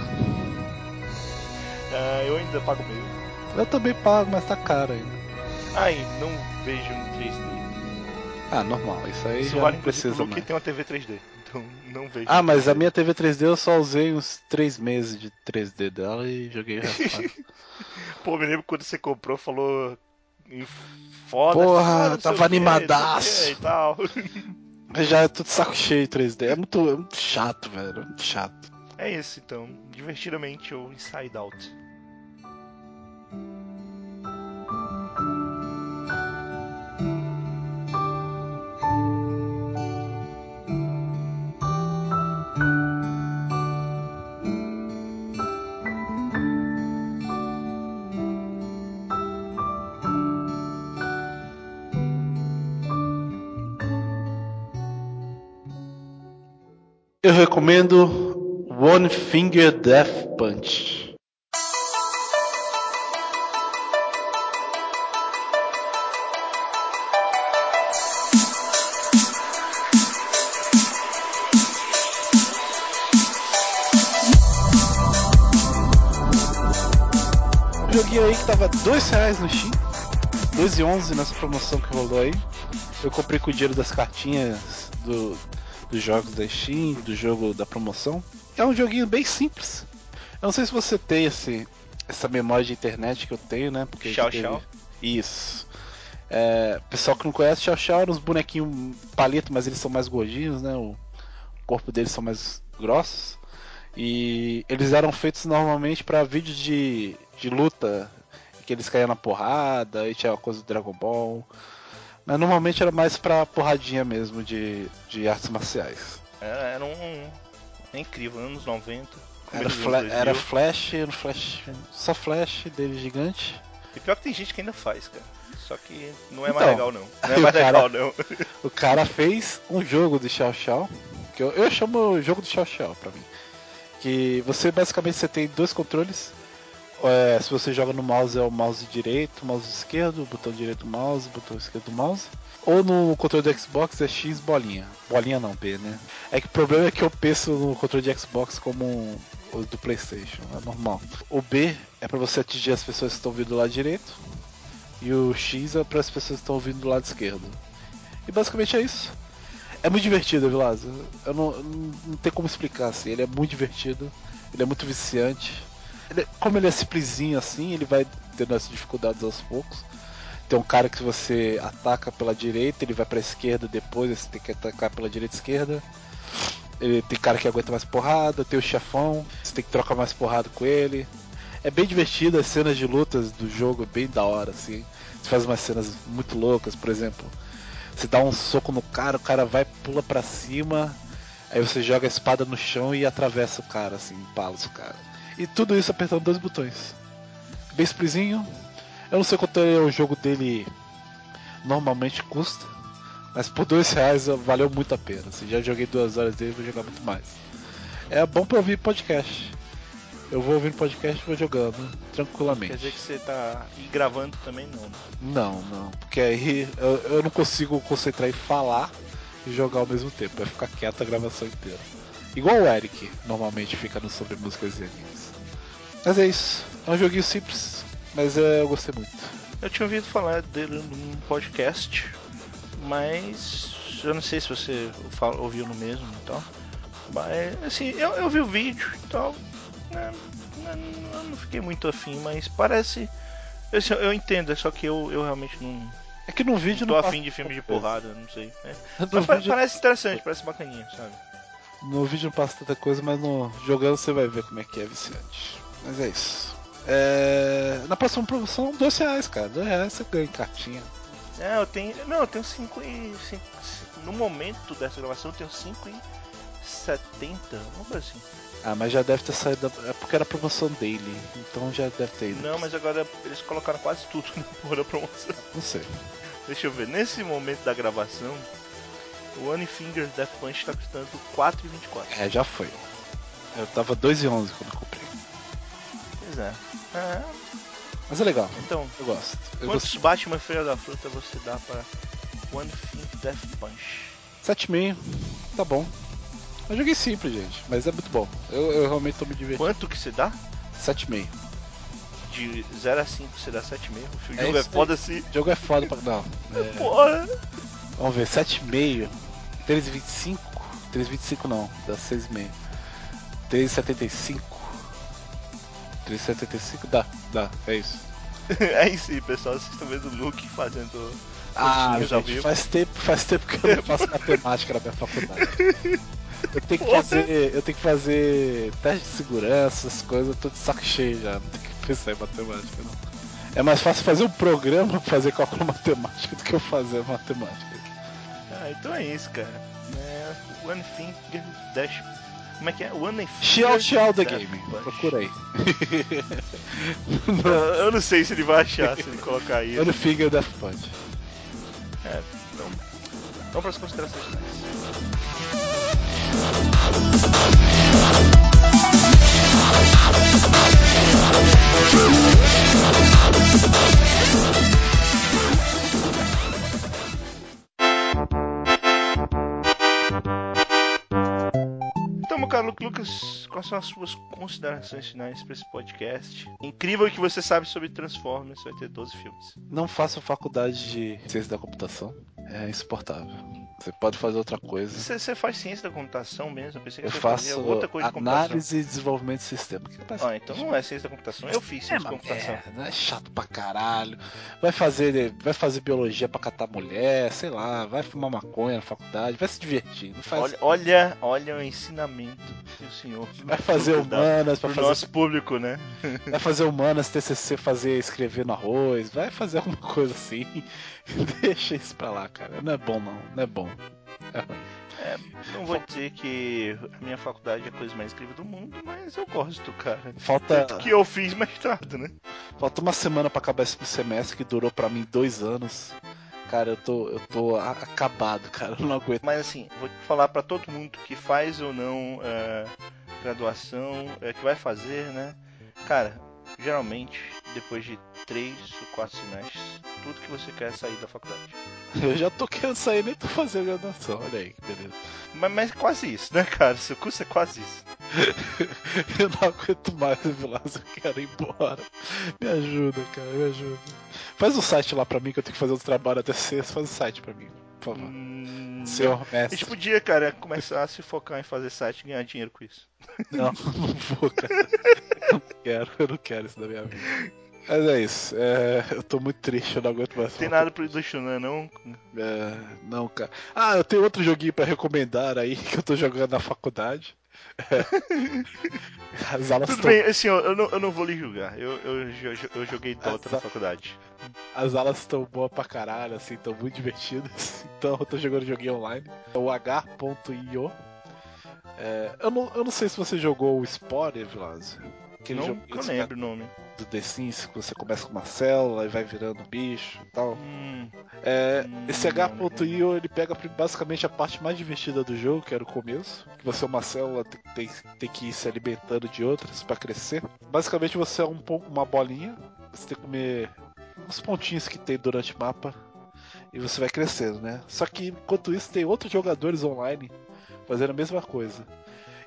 Eu ainda pago meio. Eu também pago, mas tá caro ainda. Ai, não vejo em 3D. Ah, normal, isso aí Isso já vale não inclusive pro precisa Luke que mais. tem uma TV 3D. Então não vejo. Ah, em mas a 3D. minha TV 3D eu só usei uns 3 meses de 3D dela e joguei o resto fora. Pô, me lembro quando você comprou, falou foda, Porra, não sei tava o que, não sei o animadaço. que e tal. Já é tudo saco cheio 3D. É muito chato, velho. Muito chato. É isso então, divertidamente ou Inside Out. Eu recomendo One Finger Death Punch. Um joguinho aí que tava R$2 no Steam, 2,11 nessa promoção que rolou aí. Eu comprei com o dinheiro das cartinhas dos jogos da Steam, do jogo da promoção. É um joguinho bem simples. Eu não sei se você tem essa memória de internet que eu tenho, né? Porque Tchau, teve... tchau. Isso. Pessoal que não conhece, Tchau Tchau eram uns bonequinhos palito, mas eles são mais gordinhos, né? O corpo deles são mais grossos. E eles eram feitos normalmente para vídeos de luta, que eles caíam na porrada, e tinha uma coisa do Dragon Ball. Mas normalmente era mais pra porradinha mesmo de artes marciais. Era é incrível, anos 90. Era Flash, só Flash dele gigante. E pior que tem gente que ainda faz, cara. Só que não é Então, mais legal não. Não é mais legal não. O cara fez um jogo de Xiao Xiao, que eu chamo o jogo do Xiao Xiao pra mim. Que você tem 2 controles. Se você joga no mouse é o mouse direito, o mouse esquerdo, o botão direito do mouse, o botão esquerdo do mouse. Ou no controle do Xbox é X bolinha. Bolinha não, B, né? É que o problema é que eu penso no controle de Xbox como o do PlayStation, é normal. O B é pra você atingir as pessoas que estão vindo do lado direito. E o X é para as pessoas que estão vindo do lado esquerdo. E basicamente é isso. É muito divertido, Vilazo. Eu não tem como explicar assim. Ele é muito divertido, ele é muito viciante. Como ele é simplesinho assim, ele vai tendo as dificuldades aos poucos. Tem um cara que você ataca pela direita, ele vai pra esquerda depois, você tem que atacar pela direita e esquerda. Tem cara que aguenta mais porrada, tem o chefão, você tem que trocar mais porrada com ele. É bem divertido, as cenas de lutas do jogo é bem da hora, assim. Você faz umas cenas muito loucas, por exemplo. Você dá um soco no cara, o cara vai, pula pra cima, aí você joga a espada no chão e atravessa o cara, assim, empala o cara. E tudo isso apertando 2 botões. Bem simplesinho. Eu não sei quanto é o jogo dele normalmente custa, mas por R$2 valeu muito a pena. Assim, já joguei 2 horas dele, vou jogar muito mais. É bom pra ouvir podcast. Eu vou ouvindo podcast e vou jogando tranquilamente. Quer dizer que você tá gravando também não? Não, porque aí eu não consigo concentrar em falar e jogar ao mesmo tempo, vai ficar quieto a gravação inteira. Igual o Eric normalmente fica no sobre músicas e animes. Mas é isso. É um joguinho simples, mas eu gostei muito. Eu tinha ouvido falar dele num podcast, mas eu não sei se você ouviu no mesmo e tal. Mas assim, eu vi o vídeo e tal. Né, eu não fiquei muito afim, mas parece. Eu entendo, é só que eu realmente não. É que no vídeo Tô não afim passa de filme de tanta coisa. porrada, não sei. Né? No Mas vídeo- parece interessante, parece bacaninha, sabe? No vídeo não passa tanta coisa, mas no jogando você vai ver como é que é viciante. Mas é isso. Na próxima promoção, R$2, cara. R$2 você ganha em cartinha. É, eu tenho. Não, eu tenho 5 e. No momento dessa gravação eu tenho 5,70, uma coisa assim. Ah, mas já deve ter saído. É porque era promoção daily, então já deve ter ido. Não, mas agora eles colocaram quase tudo na porra da promoção. Não sei. Deixa eu ver, nesse momento da gravação, o One Finger Death Punch tá custando R$4,24. Já foi. Eu tava 2,11 quando eu comprei. Pois é. Mas é legal, Então, eu gosto. quantos Batman Feira da Fruta você dá para One Finger Death Punch? 7,5, tá bom. Eu joguei simples, gente, mas é muito bom. Eu realmente tô me divertindo. Quanto que você dá? 7,5. De 0 a 5 você dá 7,5. O jogo é isso foda aí. assim. O jogo é foda pra. Não. Porra! Vamos ver, 7,5. 3,25. 3,25 não, dá 6,5. 3,75. 3,75 dá, é isso. É isso aí, pessoal. Vocês estão vendo o Luke fazendo. Ah, continhas ao gente, vivo. faz tempo que eu não faço matemática na minha faculdade. Eu tenho que fazer teste de segurança, essas coisas, eu tô de saco cheio já, não tenho que pensar em matemática não. É mais fácil fazer um programa pra fazer cálculo matemático do que eu fazer matemática. Então é isso, cara. One Finger Dash. Como é que é? One Xiao Finger the Death Game, Punch. procura aí. Eu não sei se ele vai achar se ele colocar isso. One Finger Death Punch. Então, vamos para as considerações finais. Então, meu caro Lucas, quais são as suas considerações finais para esse podcast? Incrível que você sabe sobre Transformers, vai ter 12 filmes. Não faça faculdade de ciência da computação, é insuportável. Você pode fazer outra coisa. Você faz ciência da computação mesmo? Eu pensei que Eu você fazia faço outra coisa de computação. análise e desenvolvimento de sistema. Então não é ciência da computação. Eu fiz ciência da computação. É chato pra caralho. Vai fazer biologia pra catar mulher, sei lá, vai fumar maconha na faculdade, vai se divertir. Não faz... Olha o ensinamento que o senhor Vai fazer Lucas dá humanas, pro nosso público, né? vai fazer humanas, TCC, fazer escrever no arroz, vai fazer alguma coisa assim. Deixa isso pra lá, cara. Não é bom não é bom. Não vou dizer que a minha faculdade é a coisa mais incrível do mundo, mas eu gosto, cara. Falta Tanto que eu fiz mestrado, né? Falta uma semana pra acabar esse semestre que durou pra mim 2 anos. Cara, eu tô acabado, cara. Eu não aguento. Mas assim, vou falar pra todo mundo que faz ou não graduação, que vai fazer, né? Cara, geralmente, depois de 3 ou 4 semestres, tudo que você quer é sair da faculdade. Eu já tô querendo sair, nem tô fazendo graduação. Olha aí, que beleza. Mas quase isso, né, cara? Seu curso é quase isso. Eu não aguento mais, Vilas. Eu quero ir embora. Me ajuda, cara, me ajuda. Faz um site lá pra mim que eu tenho que fazer outro trabalho até sexta. Faz um site pra mim, por favor. Senhor A mestre. gente podia, cara, começar a se focar em fazer site e ganhar dinheiro com isso. Não vou, cara. Eu não quero isso na minha vida. Mas é isso. Eu tô muito triste, eu não aguento mais. Tem nada pro Ilushunan, não? Não, cara. Ah, eu tenho outro joguinho pra recomendar aí que eu tô jogando na faculdade. As aulas Tudo tão... bem, assim, eu não vou lhe julgar. Eu joguei Dota na faculdade. As aulas estão boas pra caralho, assim, estão muito divertidas. Então eu tô jogando joguinho online. É o H.io. Eu não sei se você jogou o Spore, Vilásio. Aquele Não jogo que eu lembro o nome. do The Sims, que você começa com uma célula e vai virando bicho e tal. Esse H.io ele pega basicamente a parte mais divertida do jogo, que era o começo. Que você é uma célula, tem que ir se alimentando de outras pra crescer. Basicamente você é uma bolinha, você tem que comer uns pontinhos que tem durante o mapa e você vai crescendo, né? Só que enquanto isso tem outros jogadores online fazendo a mesma coisa.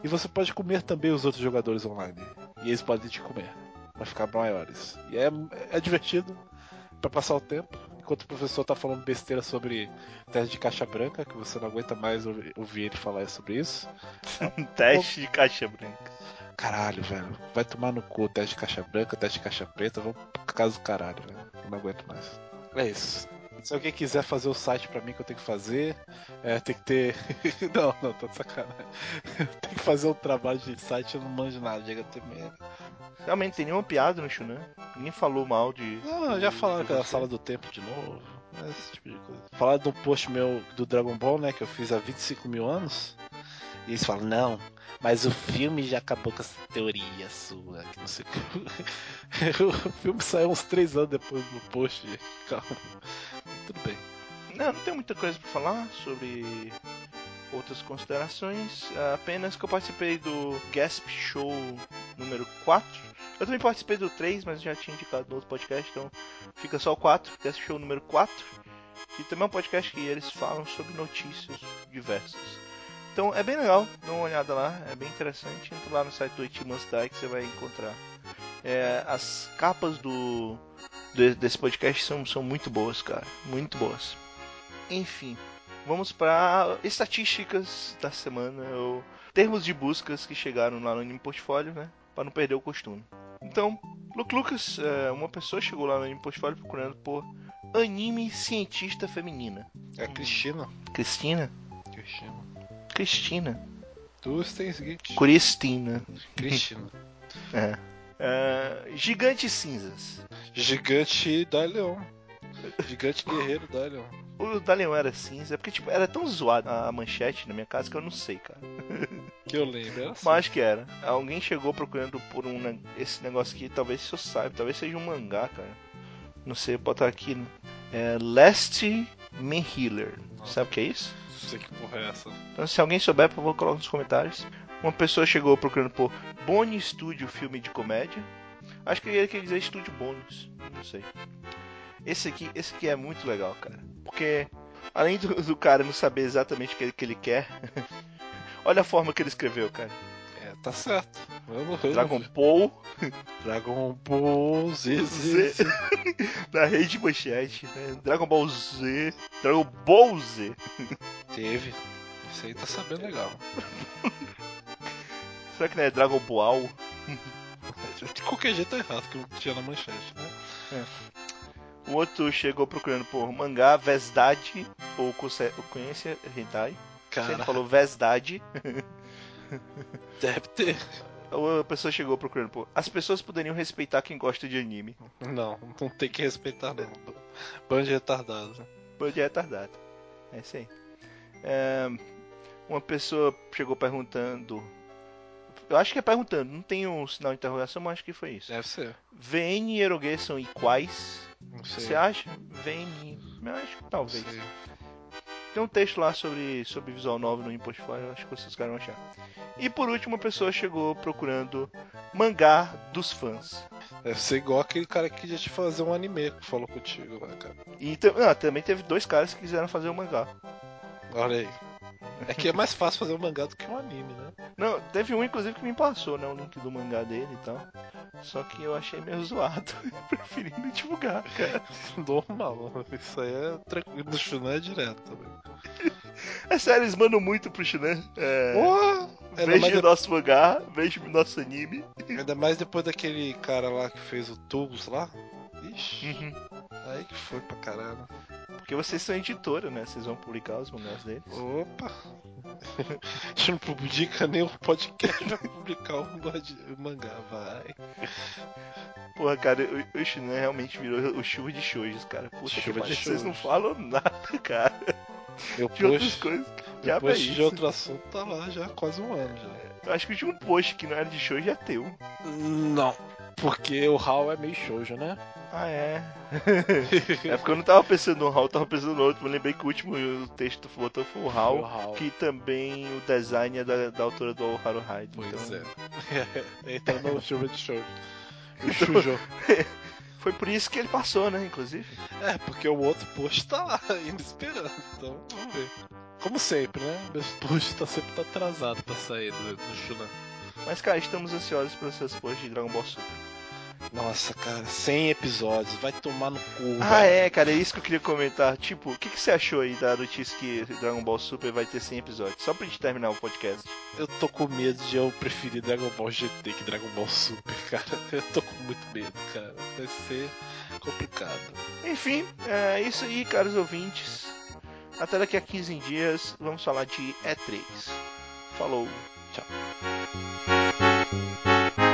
E você pode comer também os outros jogadores online. E eles podem te comer. Pra ficar maiores. E é divertido pra passar o tempo. Enquanto o professor tá falando besteira sobre teste de caixa branca, que você não aguenta mais ouvir ele falar sobre isso. Teste de caixa branca. Caralho, velho. Vai tomar no cu, teste de caixa branca, teste de caixa preta. Vamos pra casa do caralho, velho. Eu não aguento mais. É isso. Se alguém quiser fazer o site pra mim que eu tenho que fazer, tem que ter. Não, tô de sacanagem. Tem que fazer um trabalho de site, eu não manjo nada de HTML. Realmente, tem nenhuma piada no Shunan. Ninguém falou mal de. Não, já falaram que é a você. sala do tempo de novo. Esse tipo de coisa. Falaram do post meu do Dragon Ball, né? Que eu fiz há 25 mil anos. E eles falam, não, mas o filme já acabou com essa teoria sua. Que não sei o que. O filme saiu uns 3 anos depois do post. Calma. Tudo bem. Não tem muita coisa pra falar sobre outras considerações. Apenas que eu participei do Gasp Show número 4. Eu também participei do 3, mas já tinha indicado no outro podcast, então fica só o 4, Gasp Show número 4. E também é um podcast que eles falam sobre notícias diversas. Então é bem legal, dá uma olhada lá, é bem interessante. Entra lá no site do It Must Die que você vai encontrar. As capas desse podcast são muito boas, cara, muito boas. Enfim, vamos para estatísticas da semana, ou termos de buscas que chegaram lá no Anime Portfólio, né? Para não perder o costume. Então, Lucas, uma pessoa chegou lá no Anime Portfólio procurando por anime cientista feminina. É a Cristina. Cristina? Cristina. Tu tem seguinte. Cristina. Cristina. Gigantes cinzas. Gigante da Leão. Gigante guerreiro da Leão. O da Leão era cinza, porque tipo, era tão zoado a manchete na minha casa que eu não sei, cara. Que eu lembro, era assim. Mas acho que era. Alguém chegou procurando por esse negócio aqui, talvez se eu saiba, talvez seja um mangá, cara. Não sei, botar aqui, né? Last Man Healer. Sabe o que é isso? Não sei que porra é essa. Então, se alguém souber, por favor, coloque nos comentários. Uma pessoa chegou procurando por Boni Studio filme de comédia. Acho que ele quer dizer Estúdio Bônus. Não sei. Esse aqui é muito legal, cara. Porque, além do cara não saber exatamente o que ele quer, olha a forma que ele escreveu, cara. Tá certo. Dragon Ball. Dragon Ball Z. Na rede manchete, né? Dragon Ball Z. Dragon Ball Z. Teve. Isso aí tá sabendo legal. Será que não é Dragon Ball? De qualquer jeito tá errado, que eu tinha na manchete, né? O outro chegou procurando por mangá Vesdade ou conhece Hentai. Ele falou Vesdade. Deve ter. A pessoa chegou procurando por as pessoas poderiam respeitar quem gosta de anime. Não tem que respeitar não. Band retardado. Band retardado. É isso aí. Uma pessoa chegou perguntando. Eu acho que é perguntando, não tem um sinal de interrogação, mas acho que foi isso. Deve ser. VN e Eroge são iguais? Não sei. Você acha? VN. Eu acho que talvez. Tem um texto lá sobre visual novel no Portfólio, acho que vocês vão achar. E por último, uma pessoa chegou procurando mangá dos fãs. Deve ser igual aquele cara que queria te fazer um anime que falou contigo lá, cara. E também teve 2 caras que quiseram fazer um mangá. Olha aí. É que é mais fácil fazer um mangá do que um anime, né? Não, teve um inclusive que me passou, né, o link do mangá dele e tal. Só que eu achei meio zoado. Preferi não divulgar, cara. Normal, isso aí é tranquilo. No Shunan é direto também. É sério, eles mandam muito pro Shunan. Veja nosso mangá, veja nosso anime. Ainda mais depois daquele cara lá que fez o Tubos lá. Ixi. Aí que foi pra caralho. Porque vocês são editora, né? Vocês vão publicar os mangás deles. Opa! A gente não publica nem o podcast, vai publicar o mangá, vai. Porra, cara, o Shunan realmente virou o chuva de shoujos, cara. Puta chuva que de vocês não falam nada, cara. Meu de outras coisas. Meu post de outro assunto tá lá já há quase um ano já. Eu acho que tinha um post que não era de shoujo já teu. Não, porque o HAL é meio shoujo, né? Ah, é? É porque eu não tava pensando no HAL, eu tava pensando no outro. Eu lembrei que o último texto que botou foi o HAL, que também o design é da autora do Haruhide. Pois então... é. Então no chuva de shoujo. O shoujo. Foi por isso que ele passou, né, inclusive. É, porque o outro post tá lá, ainda esperando, então vamos ver. Como sempre, né? Meus posts tá sempre atrasado pra sair no Shunan. Mas, cara, estamos ansiosos pelos seus posts de Dragon Ball Super. Nossa, cara, 100 episódios, vai tomar no cu, Ah, velho. é, cara, é isso que eu queria comentar. Tipo, o que você achou aí da notícia que Dragon Ball Super vai ter 100 episódios? Só pra gente terminar o podcast. Eu tô com medo de eu preferir Dragon Ball GT que Dragon Ball Super, cara. Eu tô com muito medo, cara. Vai ser complicado. Enfim, é isso aí, caros ouvintes. Até daqui a 15 dias, vamos falar de E3. Falou. Tchau.